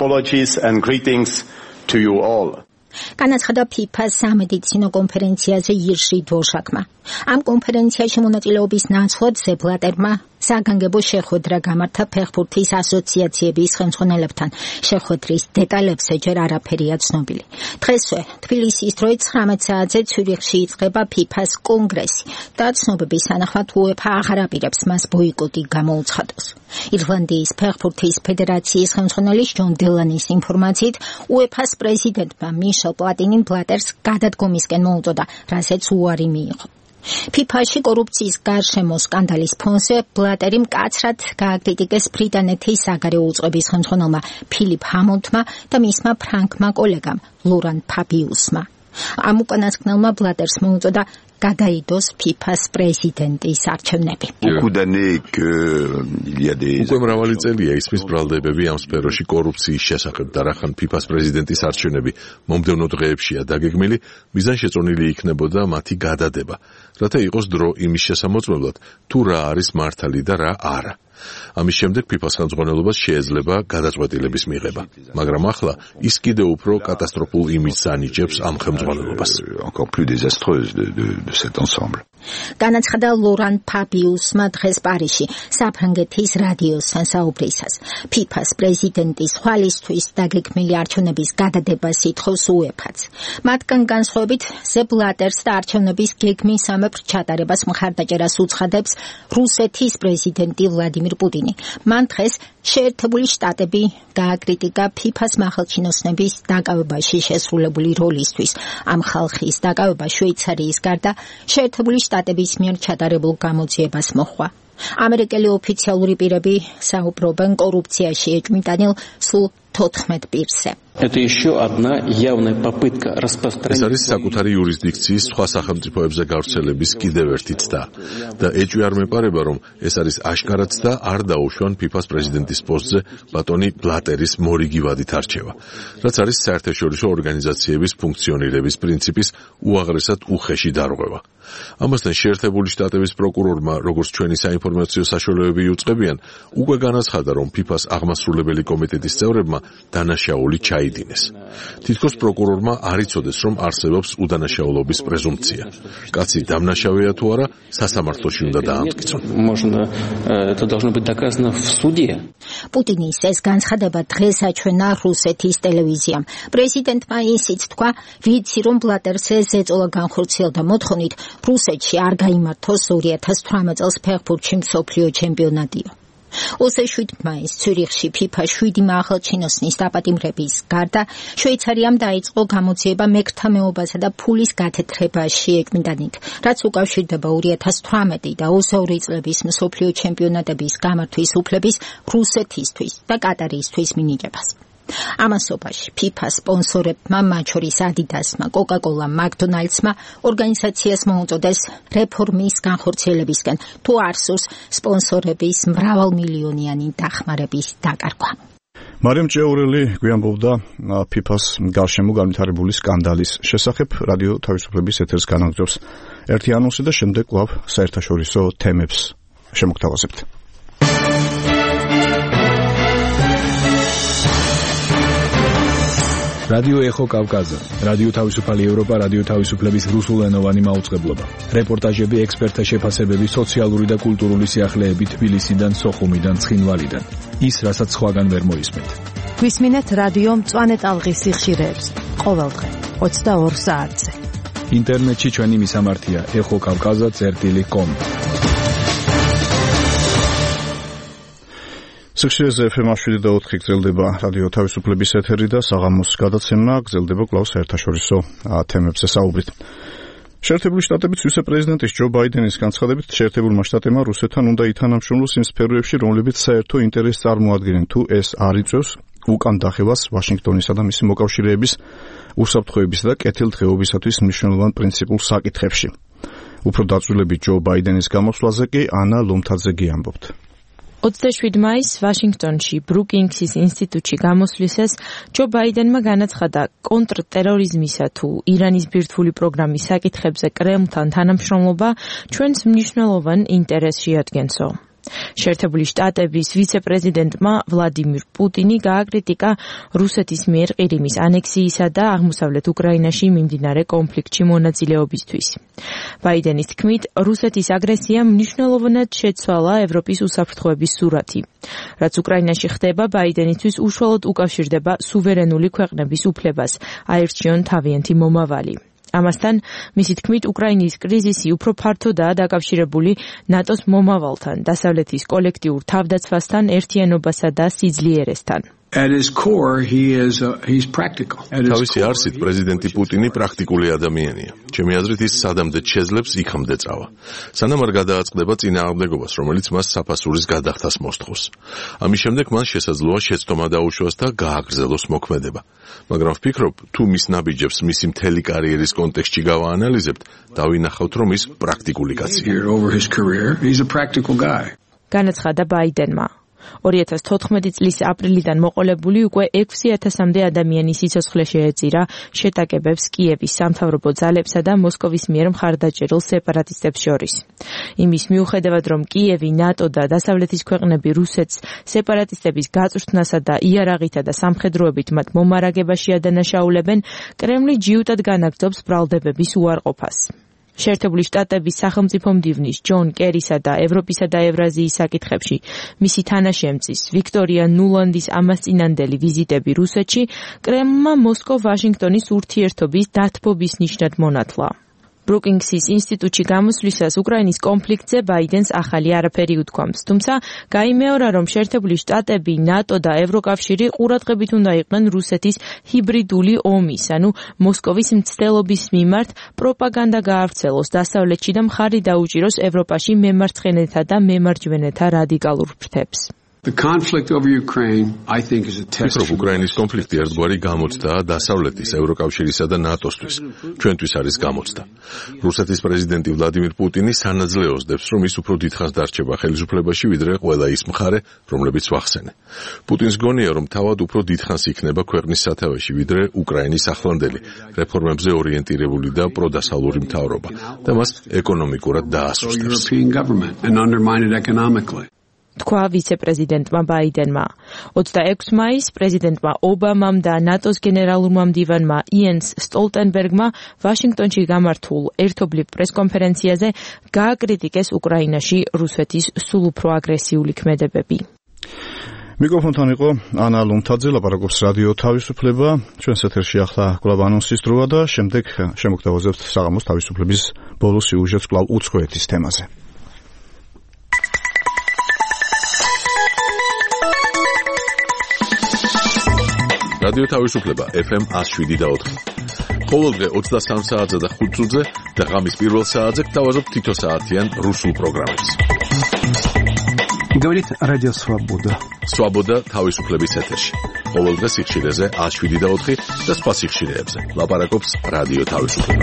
Speaker 22: To you all.
Speaker 11: განაცხადა FIFA-ს სამედიცინო კონფერენციაზე ირჟი დვოშაკმა. ამ კონფერენციაში მონაწილეობის ნაცვლად სეპ ბლატერმა საგანგებო შეხვედრა გამართა ფეხბურთის ასოციაციების ხელმძღვანელებთან. შეხვედრის დეტალებზე ჯერ არაფერია ცნობილი. დღესვე თბილისის დროით 19 საათზე ციურიხში იწყება FIFA-ს კონგრესი და ცნობების თანახმად UEFA აღარ აპირებს მას ბოიკოტი გამოუცხადოს. ირლანდიის ფეხბურთის ფედერაციის ხელმძღვანელი ჯონ დელანის ინფორმაციით, UEFA-ს პრეზიდენტმა მიშელ პლატინიმ ბლატერს გადადგომისკენ მოუწოდა, რასაც უარი მიიღო. FIFA-ში კორუფციის გარშემო სკანდალის ფონზე ბლატერი მკაცრად გააკრიტიკეს ბრიტანეთის საგარეო უწყების ხელმძღვანელმა ფილიპ ჰამონდმა და მისმა ფრანგმა კოლეგამ ლორან ფაბიუსმა. ამ უკანასკნელმა ბლატერს მოუწოდა გადაიდოს FIFA-ს პრეზიდენტის არჩევნები.
Speaker 1: უკვე მრავალი წელია ისმის ბრალდებები ამ სფეროში კორუფციის შესახებ და რახან FIFA-ს პრეზიდენტის არჩევნები მომდევნო დღეებშია დაგეგმილი, მიზანშეწონილი იქნებოდა მათი გადადება, რათა იყოს დრო იმის შესამოწმებლად, თუ რა არის მართალი და რა არა. ამის შემდეგ FIFA-ს ხელმძღვანელობას შეეძლება გადაწყვეტილების მიღება, მაგრამ ახლა ის კიდევ უფრო კატასტროფულ იმიჯს ანიჭებს ამ ხელმძღვანელობას.
Speaker 11: განაცხადა ლორან ფაბიუსმა დღეს პარიზში საფრანგეთის რადიოსთან საუბრისას. FIFA-ს პრეზიდენტის ხვალისთვის დაგეგმილი არჩევნების გადადებას ითხოვს UEFA-ც. მათგან განსხვავებით სეპ ბლატერს და არჩევნების გეგმისამებრ ჩატარებას მხარდაჭერას უცხადებს რუსეთის პრეზიდენტი ვლადიმირ პუტინი. მან დღეს შეერთებული შტატები გააკრიტიკა FIFA-ს მახალჩინოსნების დაკავებაში შესრულებული როლისთვის. ამ ხალხის დაკავება შვეიცარიის გარდა შეერთებული შტატების მიერ ჩატარებულ გამოძიებას მოჰყვა. ამერიკელი ოფიციალური პირები საუბრობენ კორუფციაში ეჭვმიტანილ სულ 14 პირზე.
Speaker 23: Это еще одна явная попытка распространить.
Speaker 1: ეს არის საკუთარი იურისდიქციის სხვა სახელმწიფოებზე გავრცელების კიდევ ერთი ცდა და ეჭვი არ მეპარება, რომ ეს არის აშკარად და არ დაუშვან FIFA-ს პრეზიდენტის პოსტზე ბატონი ბლატერის მორიგი ვადით არჩევა, რაც არის საერთაშორისო ორგანიზაციების ფუნქციონირების პრინციპის უაღრესად უხეში დარღვევა. ამასთან შეერთებული შტატების პროკურორმა, როგორც ჩვენი საინფორმაციო საშუალებები იუწყებიან, უკვე განაცხადა, რომ FIFA-ს აღმასრულებელი კომიტეტის წევრებმა დანაშაული ჩაიდინეს. თითქოს პროკურორმა არ იცოდეს, რომ არსებობს უდანაშაულობის პრეზუმპცია. კაცი დამნაშავეა თუ არა, სასამართლოში უნდა დაამტკიცონ.
Speaker 23: Это должно быть доказано в суде.
Speaker 11: პუტინის ეს განცხადება დღეს აჩვენა რუსეთის ტელევიზიამ. პრეზიდენტმა ისიც თქვა, ვიცი რომ ბლატერს ეწოლა განხორციელდა მოთხოვნით, რუსეთში არ გაიმართოს 2018 წელს ფეხბურთში მსოფლიო ჩემპიონატიო. 27 მაისს ციურიხში FIFA 7 მაღალჩინოსნის დაპატიმრების გარდა შვეიცარიამ დაიწყო გამოძიება მეკრთამეობასა და ფულის გათეთრებაში ეჭვმიტანით, რაც უკავშირდება 2018 და 22 წლების მსოფლიო ჩემპიონატების გამართვის უფლების რუსეთისთვის და კატარისთვის მინიჭებას. ამასობაში FIFA სპონსორებმა, მათ შორის Adidas-მა, Coca-Cola-მ, McDonald's-მა ორგანიზაციას მოუწოდეს რეფორმის განხორციელებისკენ, თუ არ სურს სპონსორების მრავალმილიონიანი დახმარების დაკარგვა.
Speaker 2: მარიამ ჭეურელი გვიამბობდა FIFA-ს გარშემო განვითარებული სკანდალის შესახებ. რადიო თავისუფლების ეთერს განაგრძობს ერთი ანონსი და შემდეგ კვლავ საერთაშორისო თემებს შემოგთავაზებთ.
Speaker 7: რადიო ეხო კავკაზა, რადიო თავისუფალი ევროპა, რადიო თავისუფლების რუსულენოვანი მაუწყებლობა. რეპორტაჟები, ექსპერტთა შეფასებები, სოციალური და კულტურული სიახლეები თბილისიდან, სოხუმიდან, ცხინვალიდან. ის, რასაც სხვაგან ვერ მოისმენთ.
Speaker 5: გვისმინეთ რადიო მწვანე ტალღის სიხშირეებს ყოველდღე 22 საათზე.
Speaker 7: ინტერნეტში ჩვენი მისამართია ეხოკავკაზა.com.
Speaker 2: სიხშირეზე FM-7.4 გრძელდება რადიო თავისუფლების ეთერი და საღამოს გადაცემა გრძელდება კვლავ საერთაშორისო თემებზე საუბრით. შეერთებული შტატების ვიცე-პრეზიდენტის ჯო ბაიდენის განცხადებით, შეერთებულმა შტატებმა რუსეთთან უნდა ითანამშრომლოს იმ სფეროებში, რომლებიც საერთო ინტერესს წარმოადგენენ, თუ ეს არ იწვევს უკან დახევას ვაშინგტონისა და მისი მოკავშირეების უსაფრთხოების და კეთილდღეობისათვის მნიშვნელოვან პრინციპულ საკითხებში. უფრო დაწვრილებით ჯო ბაიდენის გამოსვლაზე კი ანა ლომთაძე ამბობთ.
Speaker 9: 27 მაისს ვაშინგტონში ბრუკინგსის ინსტიტუტში გამოსვლისას ჯო ბაიდენმა განაცხადა კონტრტერორიზმისა თუ ირანის ბირთვული პროგრამის საკითხებზე კრემლთან თანამშრომლობა ჩვენს მნიშვნელოვან ინტერესს შეადგენსო. შეერთებული შტატების ვიცე-პრეზიდენტმა ვლადიმირ პუტინი გააკრიტიკა რუსეთის მიერ ყირიმის ანექსიისა და აღმოსავლეთ უკრაინაში მიმდინარე კონფლიქტში მონაწილეობისთვის. ბაიდენის თქმით, რუსეთის აგრესიამ მნიშვნელოვნად შეცვალა ევროპის უსაფრთხოების სურათი. რაც უკრაინაში ხდება, ბაიდენისთვის უშუალოდ უკავშირდება სუვერენული ქვეყნების უფლებას, აირჩიონ თავიანთი მომავალი. ამასთან, მისი თქმით, უკრაინის კრიზისი უფრო ფართოდაა დაკავშირებული ნატოს მომავალთან, დასავლეთის კოლექტიურ თავდაცვასთან, ერთიანობასა და სიძლიერესთან.
Speaker 8: At his core, he's practical.
Speaker 1: თავისი არსით პრეზიდენტი პუტინი პრაქტიკული ადამიანია. ჩემი აზრით ის სადამდე შეძლებს იქამდე წავა. სანამ არ გადააწყდება წინააღმდეგობას, რომელიც მას საფასურის გადახდას მოსთხოვს. ამის შემდეგ მან შესაძლოა შეცდომა დაუშვას და გააგრძელოს მოქმედება. მაგრამ ვფიქრობ, თუ მის ნაბიჯებს მისი მთელი კარიერის კონტექსტში გავაანალიზებთ, დავინახავთ, რომ ის პრაქტიკული კაცია.
Speaker 9: განაცხადა ბაიდენმა. 2014 წლის აპრილიდან მოყოლებული უკვე 6000-მდე ადამიანის სიცოცხლე შეეწირა შეტაკებებს კიევის სამთავრობო ძალებსა და მოსკოვის მიერ მხარდაჭერილ სეპარატისტებს შორის. იმის მიუხედავად, რომ კიევი, ნატო და დასავლეთის ქვეყნები რუსეთს სეპარატისტების გაწვრთნასა და იარაღითა და სამხედროებით მათ მომარაგებაში ადანაშაულებენ, კრემლი ჯიუტად განაგრძობს ბრალდებების უარყოფას. შეერთებული შტატების სახელმწიფო მდივნის ჯონ კერისა და ევროპისა და ევრაზიის საკითხებში მისი თანაშემწის ვიქტორია ნულანდის ამასწინანდელი ვიზიტები რუსეთში კრემლმა მოსკოვ-ვაშინგტონის ურთიერთობის დათბობის ნიშნად მონათლა. ბრუკინგსის ინსტიტუტში გამოსვლისას უკრაინის კონფლიქტზე ბაიდენს ახალი არაფერი უთქვამს, თუმცა გაიმეორა, რომ შეერთებული შტატები, ნატო და ევროკავშირი ყურადღებით უნდა იყვნენ რუსეთის ჰიბრიდული ომის, ანუ მოსკოვის მცდელობის მიმართ პროპაგანდა გაავრცელოს დასავლეთში და მხარი დაუჭიროს ევროპაში მემარცხენეთა და მემარჯვენეთა რადიკალურ ფრთებს.
Speaker 8: The conflict over Ukraine, I think, is a test.
Speaker 1: უკრაინის კონფლიქტი ერთგვარი გამოცდაა დასავლეთის, ევროკავშირისა და ნატოსთვის. ჩვენთვის არის გამოცდა. რუსეთის პრეზიდენტი ვლადიმირ პუტინი სანაძლეოს დებს, რომ ის უფრო დიდხანს დარჩება ხელისუფლებაში, ვიდრე ყველა ის მხარე, რომლებიც ვახსენე. პუტინს გონია, რომ თავად უფრო დიდხანს იქნება ქვეყნის სათავეში, ვიდრე უკრაინის ახლანდელი, რეფორმებზე ორიენტირებული და პროდასავლური მთავრობა და მას ეკონომიკურად დაასუსტებს.
Speaker 9: თქვა ვიცე-პრეზიდენტმა ბაიდენმა. 26 მაისს პრეზიდენტმა ობამამ და ნატოს გენერალურმა მდივანმა იენს სტოლტენბერგმა ვაშინგტონში გამართულ ერთობლივ პრესკონფერენციაზე გააკრიტიკეს უკრაინაში რუსეთის სულ უფრო აგრესიული ქმედებები.
Speaker 2: მიკროფონთან იყო ანა ლომთაძე, ლაპარაკობს რადიო თავისუფლება. ჩვენს ეთერში ახლა კვლავ ანონსის დროა და შემდეგ შემოგთავაზებთ საღამოს თავისუფლების ბოლო სიუჟეტს კვლავ უცხოეთის თემაზე.
Speaker 1: რადიო თავისუფლება FM 107.4. ყოველდღე 23 საათზე და 5 წუთზე და ღამის პირველ საათზე გთავაზობთ თითო საათიან რუსულ პროგრამებს.
Speaker 12: Говорит Радио Свобода.
Speaker 1: Свобода თავისუფლების ეთერში. ყოველდღე სიხშირეზე 107.4 და სხვა სიხშირეებზე. ლაპარაკობს რადიო თავისუფლება.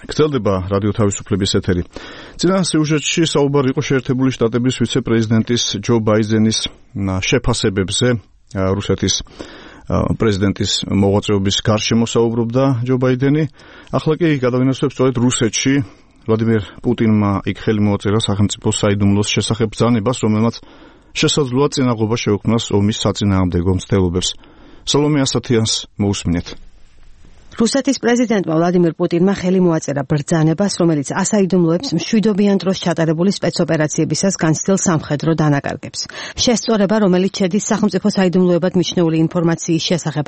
Speaker 2: გრძელდება რადიო თავისუფლების ეთერი. წინა სიუჟეტში საუბარი იყო შეერთებული შტატების ვიცე-პრეზიდენტის ჯო ბაიდენის შეფასებებზე რუსეთის პრეზიდენტის მოღვაწეობის გარშემო საუბრობდა ჯო ბაიდენი. ახლა კი გადავინახოთ სწორედ რუსეთში ვლადიმერ პუტინმა იქ ხელი მოაწერა სახელმწიფო საიდუმლოს შესახებ ბრძანებას, რომელმაც შესაძლოა წინაღობა შეუქმნას ომის საწინააღმდეგო მცდელობებს. სალომე ასათიანს მოусმინეთ.
Speaker 5: რუსეთის პრეზიდენტმა ვლადიმერ პუტინმა ხელი მოაწერა ბრძანებას, რომელიც ასაიდუმლოებს მშვიდობიან დროს ჩატარებული სპეცოპერაციებისას განცდილ სამხედრო დანაკარგებს. შესწორება, რომელიც შედის სახელმწიფო საიდუმლოებად მიჩნეული ინფორმაციის შესახებ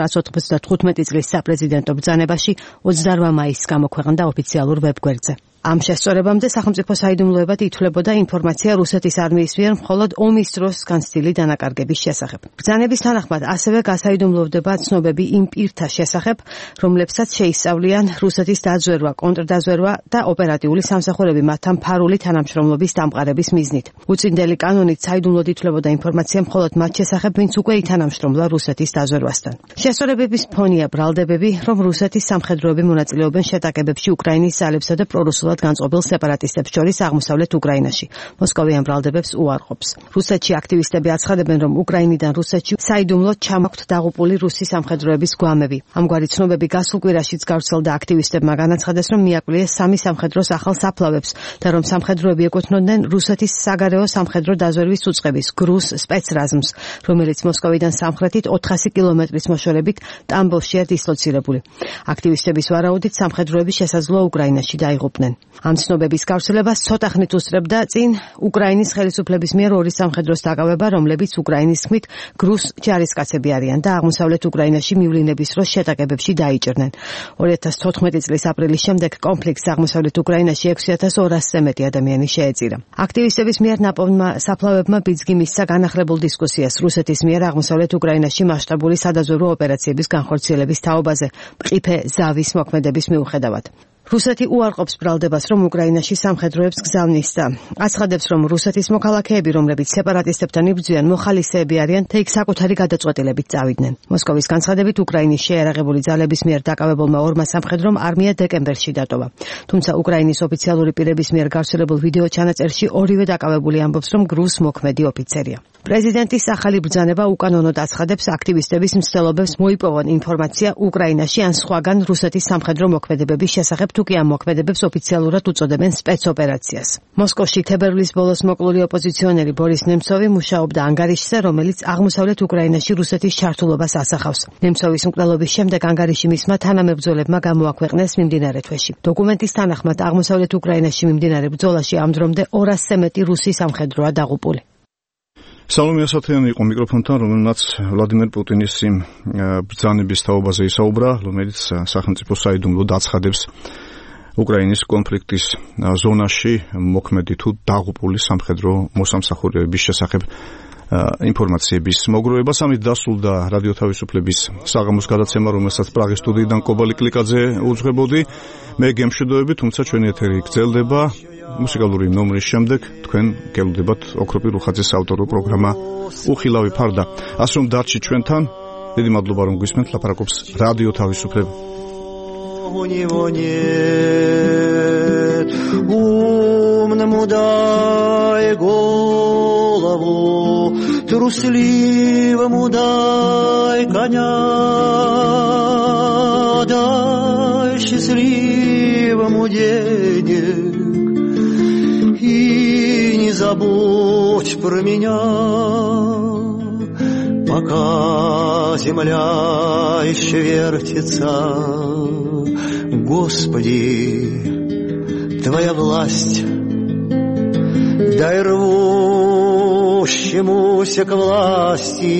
Speaker 5: 1995 წლის საპრეზიდენტო ბრძანებაში 28 მაისს გამოქვეყნდა ოფიციალურ ვებგვერდზე. ამ შესწორებამდე სახელმწიფო საიდუმლოებად ითვლებოდა ინფორმაცია რუსეთის არმიის მიერ მხოლოდ ომის დროს განცდილი დანაკარგების შესახებ. ბრძანების თანახმად ასევე გასაიდუმლოვდება ცნობები იმ პირთა შესახებ, რომლებსაც შეისწავლიან რუსეთის დაზვერვა, კონტრდაზვერვა და ოპერატიული სამსახურები მათთან ფარული თანამშრომლობის დამყარების მიზნით. უწინდელი კანონით საიდუმლოდ ითვლებოდა ინფორმაცია მხოლოდ მათ შესახებ, ვინც უკვე ითანამშრომლა რუსეთის დაზვერვასთან. შესწორებების ფონია ბრალდებები, რომ რუსეთის სამხედროები მონაწილეობენ შეტაკებებში უკრაინის ძალებსა და პრორუსულად განწყობილ სეპარატისტებს შორის აღმოსავლეთ უკრაინაში. მოსკოვი ამ ბრალდებებს უარყოფს. რუსეთში აქტივისტები აცხადებენ, რომ უკრაინიდან რუსეთში საიდუმლოდ ჩამოქვთ დაღუპული რუსი სამხედროების გვამები. ამგვარი ცნობები გასულ კვირაშიც გავრცელდა აქტივისტებმა განაცხადეს, რომ მიაკვლიეს სამი სამხედროს ახალ საფლავებს და რომ სამხედროები ეკუთვნოდნენ რუსეთის საგარეო სამხედრო დაზვერვის უწყების გრუს სპეცრაზმს, რომელიც მოსკოვიდან სამხრეთით 400 კილომეტრის მოშორებით ტამბოვშია დისლოცირებული. აქტივისტების ვარაუდით სამხედროები შესაძლოა უკრაინაში დაიღუპნენ. ამ ცნობების გავრცელებას ცოტა ხნით უსწრებდა წინ უკრაინის ხელისუფლების მიერ ორი სამხედროს დაკავება, რომლებიც უკრაინის თქმით გრუს ჯარისკაცები არიან და აღმოსავლეთ უკრაინაში მივლინების დროს შეტაკებებში დაიჭრნენ. 2014 წლის აპრილის შემდეგ კონფლიქტს აღმოსავლეთ უკრაინაში 6200-ზე მეტი ადამიანი შეეწირა. აქტივისტების მიერ ნაპოვნმა საფლავებმა ბიძგი მისცა განახლებულ დისკუსიას რუსეთის მიერ აღმოსავლეთ უკრაინაში მასშტაბური სადაზვერვო ოპერაციების განხორციელების თაობაზე, მყიფე ზავის მოქმედების მიუხედავად. რუსეთი უარყოფს ბრალდებას, რომ უკრაინაში სამხედროებს გზავნის და აცხადებს, რომ რუსეთის მოქალაქეები, რომლებიც სეპარატისტებთან იბრძვიან, მოხალისეები არიან და იქ საკუთარი გადაწყვეტილებით წავიდნენ. მოსკოვის განცხადებით, უკრაინის შეიარაღებული ძალების მიერ დაკავებულმა ორმა სამხედრომ არმია დეკემბერში დატოვა. თუმცა უკრაინის ოფიციალური პირების მიერ გავრცელებულ ვიდეო ჩანაწერში ორივე დაკავებული ამბობს, რომ გრუს მოქმედი ოფიცერია. პრეზიდენტის ახალი ბრძანება უკანონოდ აცხადებს აქტივისტების მცდელობებს მოიპოვონ ინფორმაცია უკრაინაში ან სხვაგან რუსეთის სამხედრო მოქმედებების შესახებ, თუკი ამ მოქმედებებს ოფიციალურად უწოდებენ სპეცოპერაციას. მოსკოვში თებერვლის ბოლოს მოკლული ოპოზიციონერი ბორის ნემცოვი მუშაობდა ანგარიშზე, რომელიც აღმოსავლეთ უკრაინაში რუსეთის ჩართულობას ასახავს. ნემცოვის მკვლელობის შემდეგ ანგარიში მისმა თანამებრძოლებმა გამოაქვეყნეს მიმდინარე თვეში. დოკუმენტის თანახმად აღმოსავლეთ უკრაინაში მიმდინარე ბრძოლაში ამ დრომდე 200-ზე მეტი რუსი სამხედროა დაღუპული.
Speaker 2: სალომე ასათიანი იყო მიკროფონთან, რომელმაც ვლადიმერ პუტინის იმ ბრძანების თაობაზე ისაუბრა, რომელიც სახელმწიფო საიდუმლოდ აცხადებს უკრაინის კონფლიქტის ზონაში მოქმედი თუ დაღუპული სამხედრო მოსამსახურეების შესახებ ინფორმაციების მოგროვებას. ამით დასრულდა რადიო თავისუფლების საღამოს გადაცემა, რომელსაც პრაღის სტუდიიდან კობალი კლიკაძე უძღვებოდი. მე გემშვიდობები, თუმცა ჩვენი ეთერი გრძელდება. მუსიკალური ნომრის შემდეგ თქვენ გელოდებათ ოქროპი რუხაძის ავტორო პროგრამა უხილავი ფარდა. ასე რომ დარჩი ჩვენთან. დიდი მადლობა რომ გვისმენთ. ლაპარაკობს რადიო თავისუფლება.
Speaker 3: У него нет, умному дай голову, трусливому дай коня, дай счастливому денег и не забудь про меня. Пока земля еще вертится, Господи, Твоя власть, дай рвущемуся к власти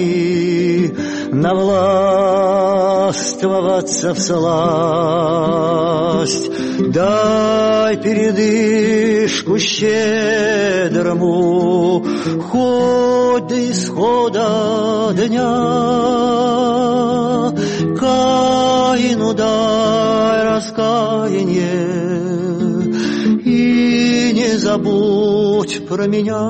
Speaker 3: навластвоваться всласть, дай передышку щедрому, хоть до исхода дня. Каину дай раскаяние и не забудь про меня.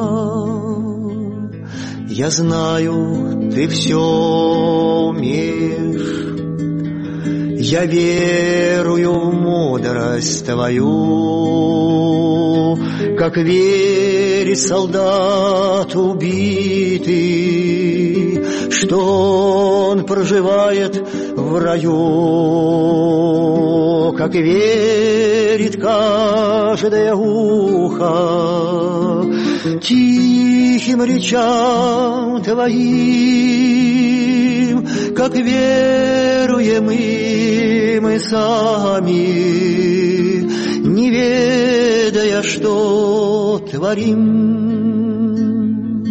Speaker 3: Я знаю, ты все умеешь,
Speaker 12: Я верую в мудрость Твою, как верит солдат убитый, что он проживает в раю, как верит каждое ухо тихим речам Твоим, как веруем и мы сами, не ведая, что творим.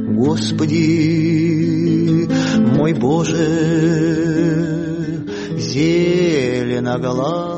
Speaker 12: Господи, мой Боже, зеленоглазый,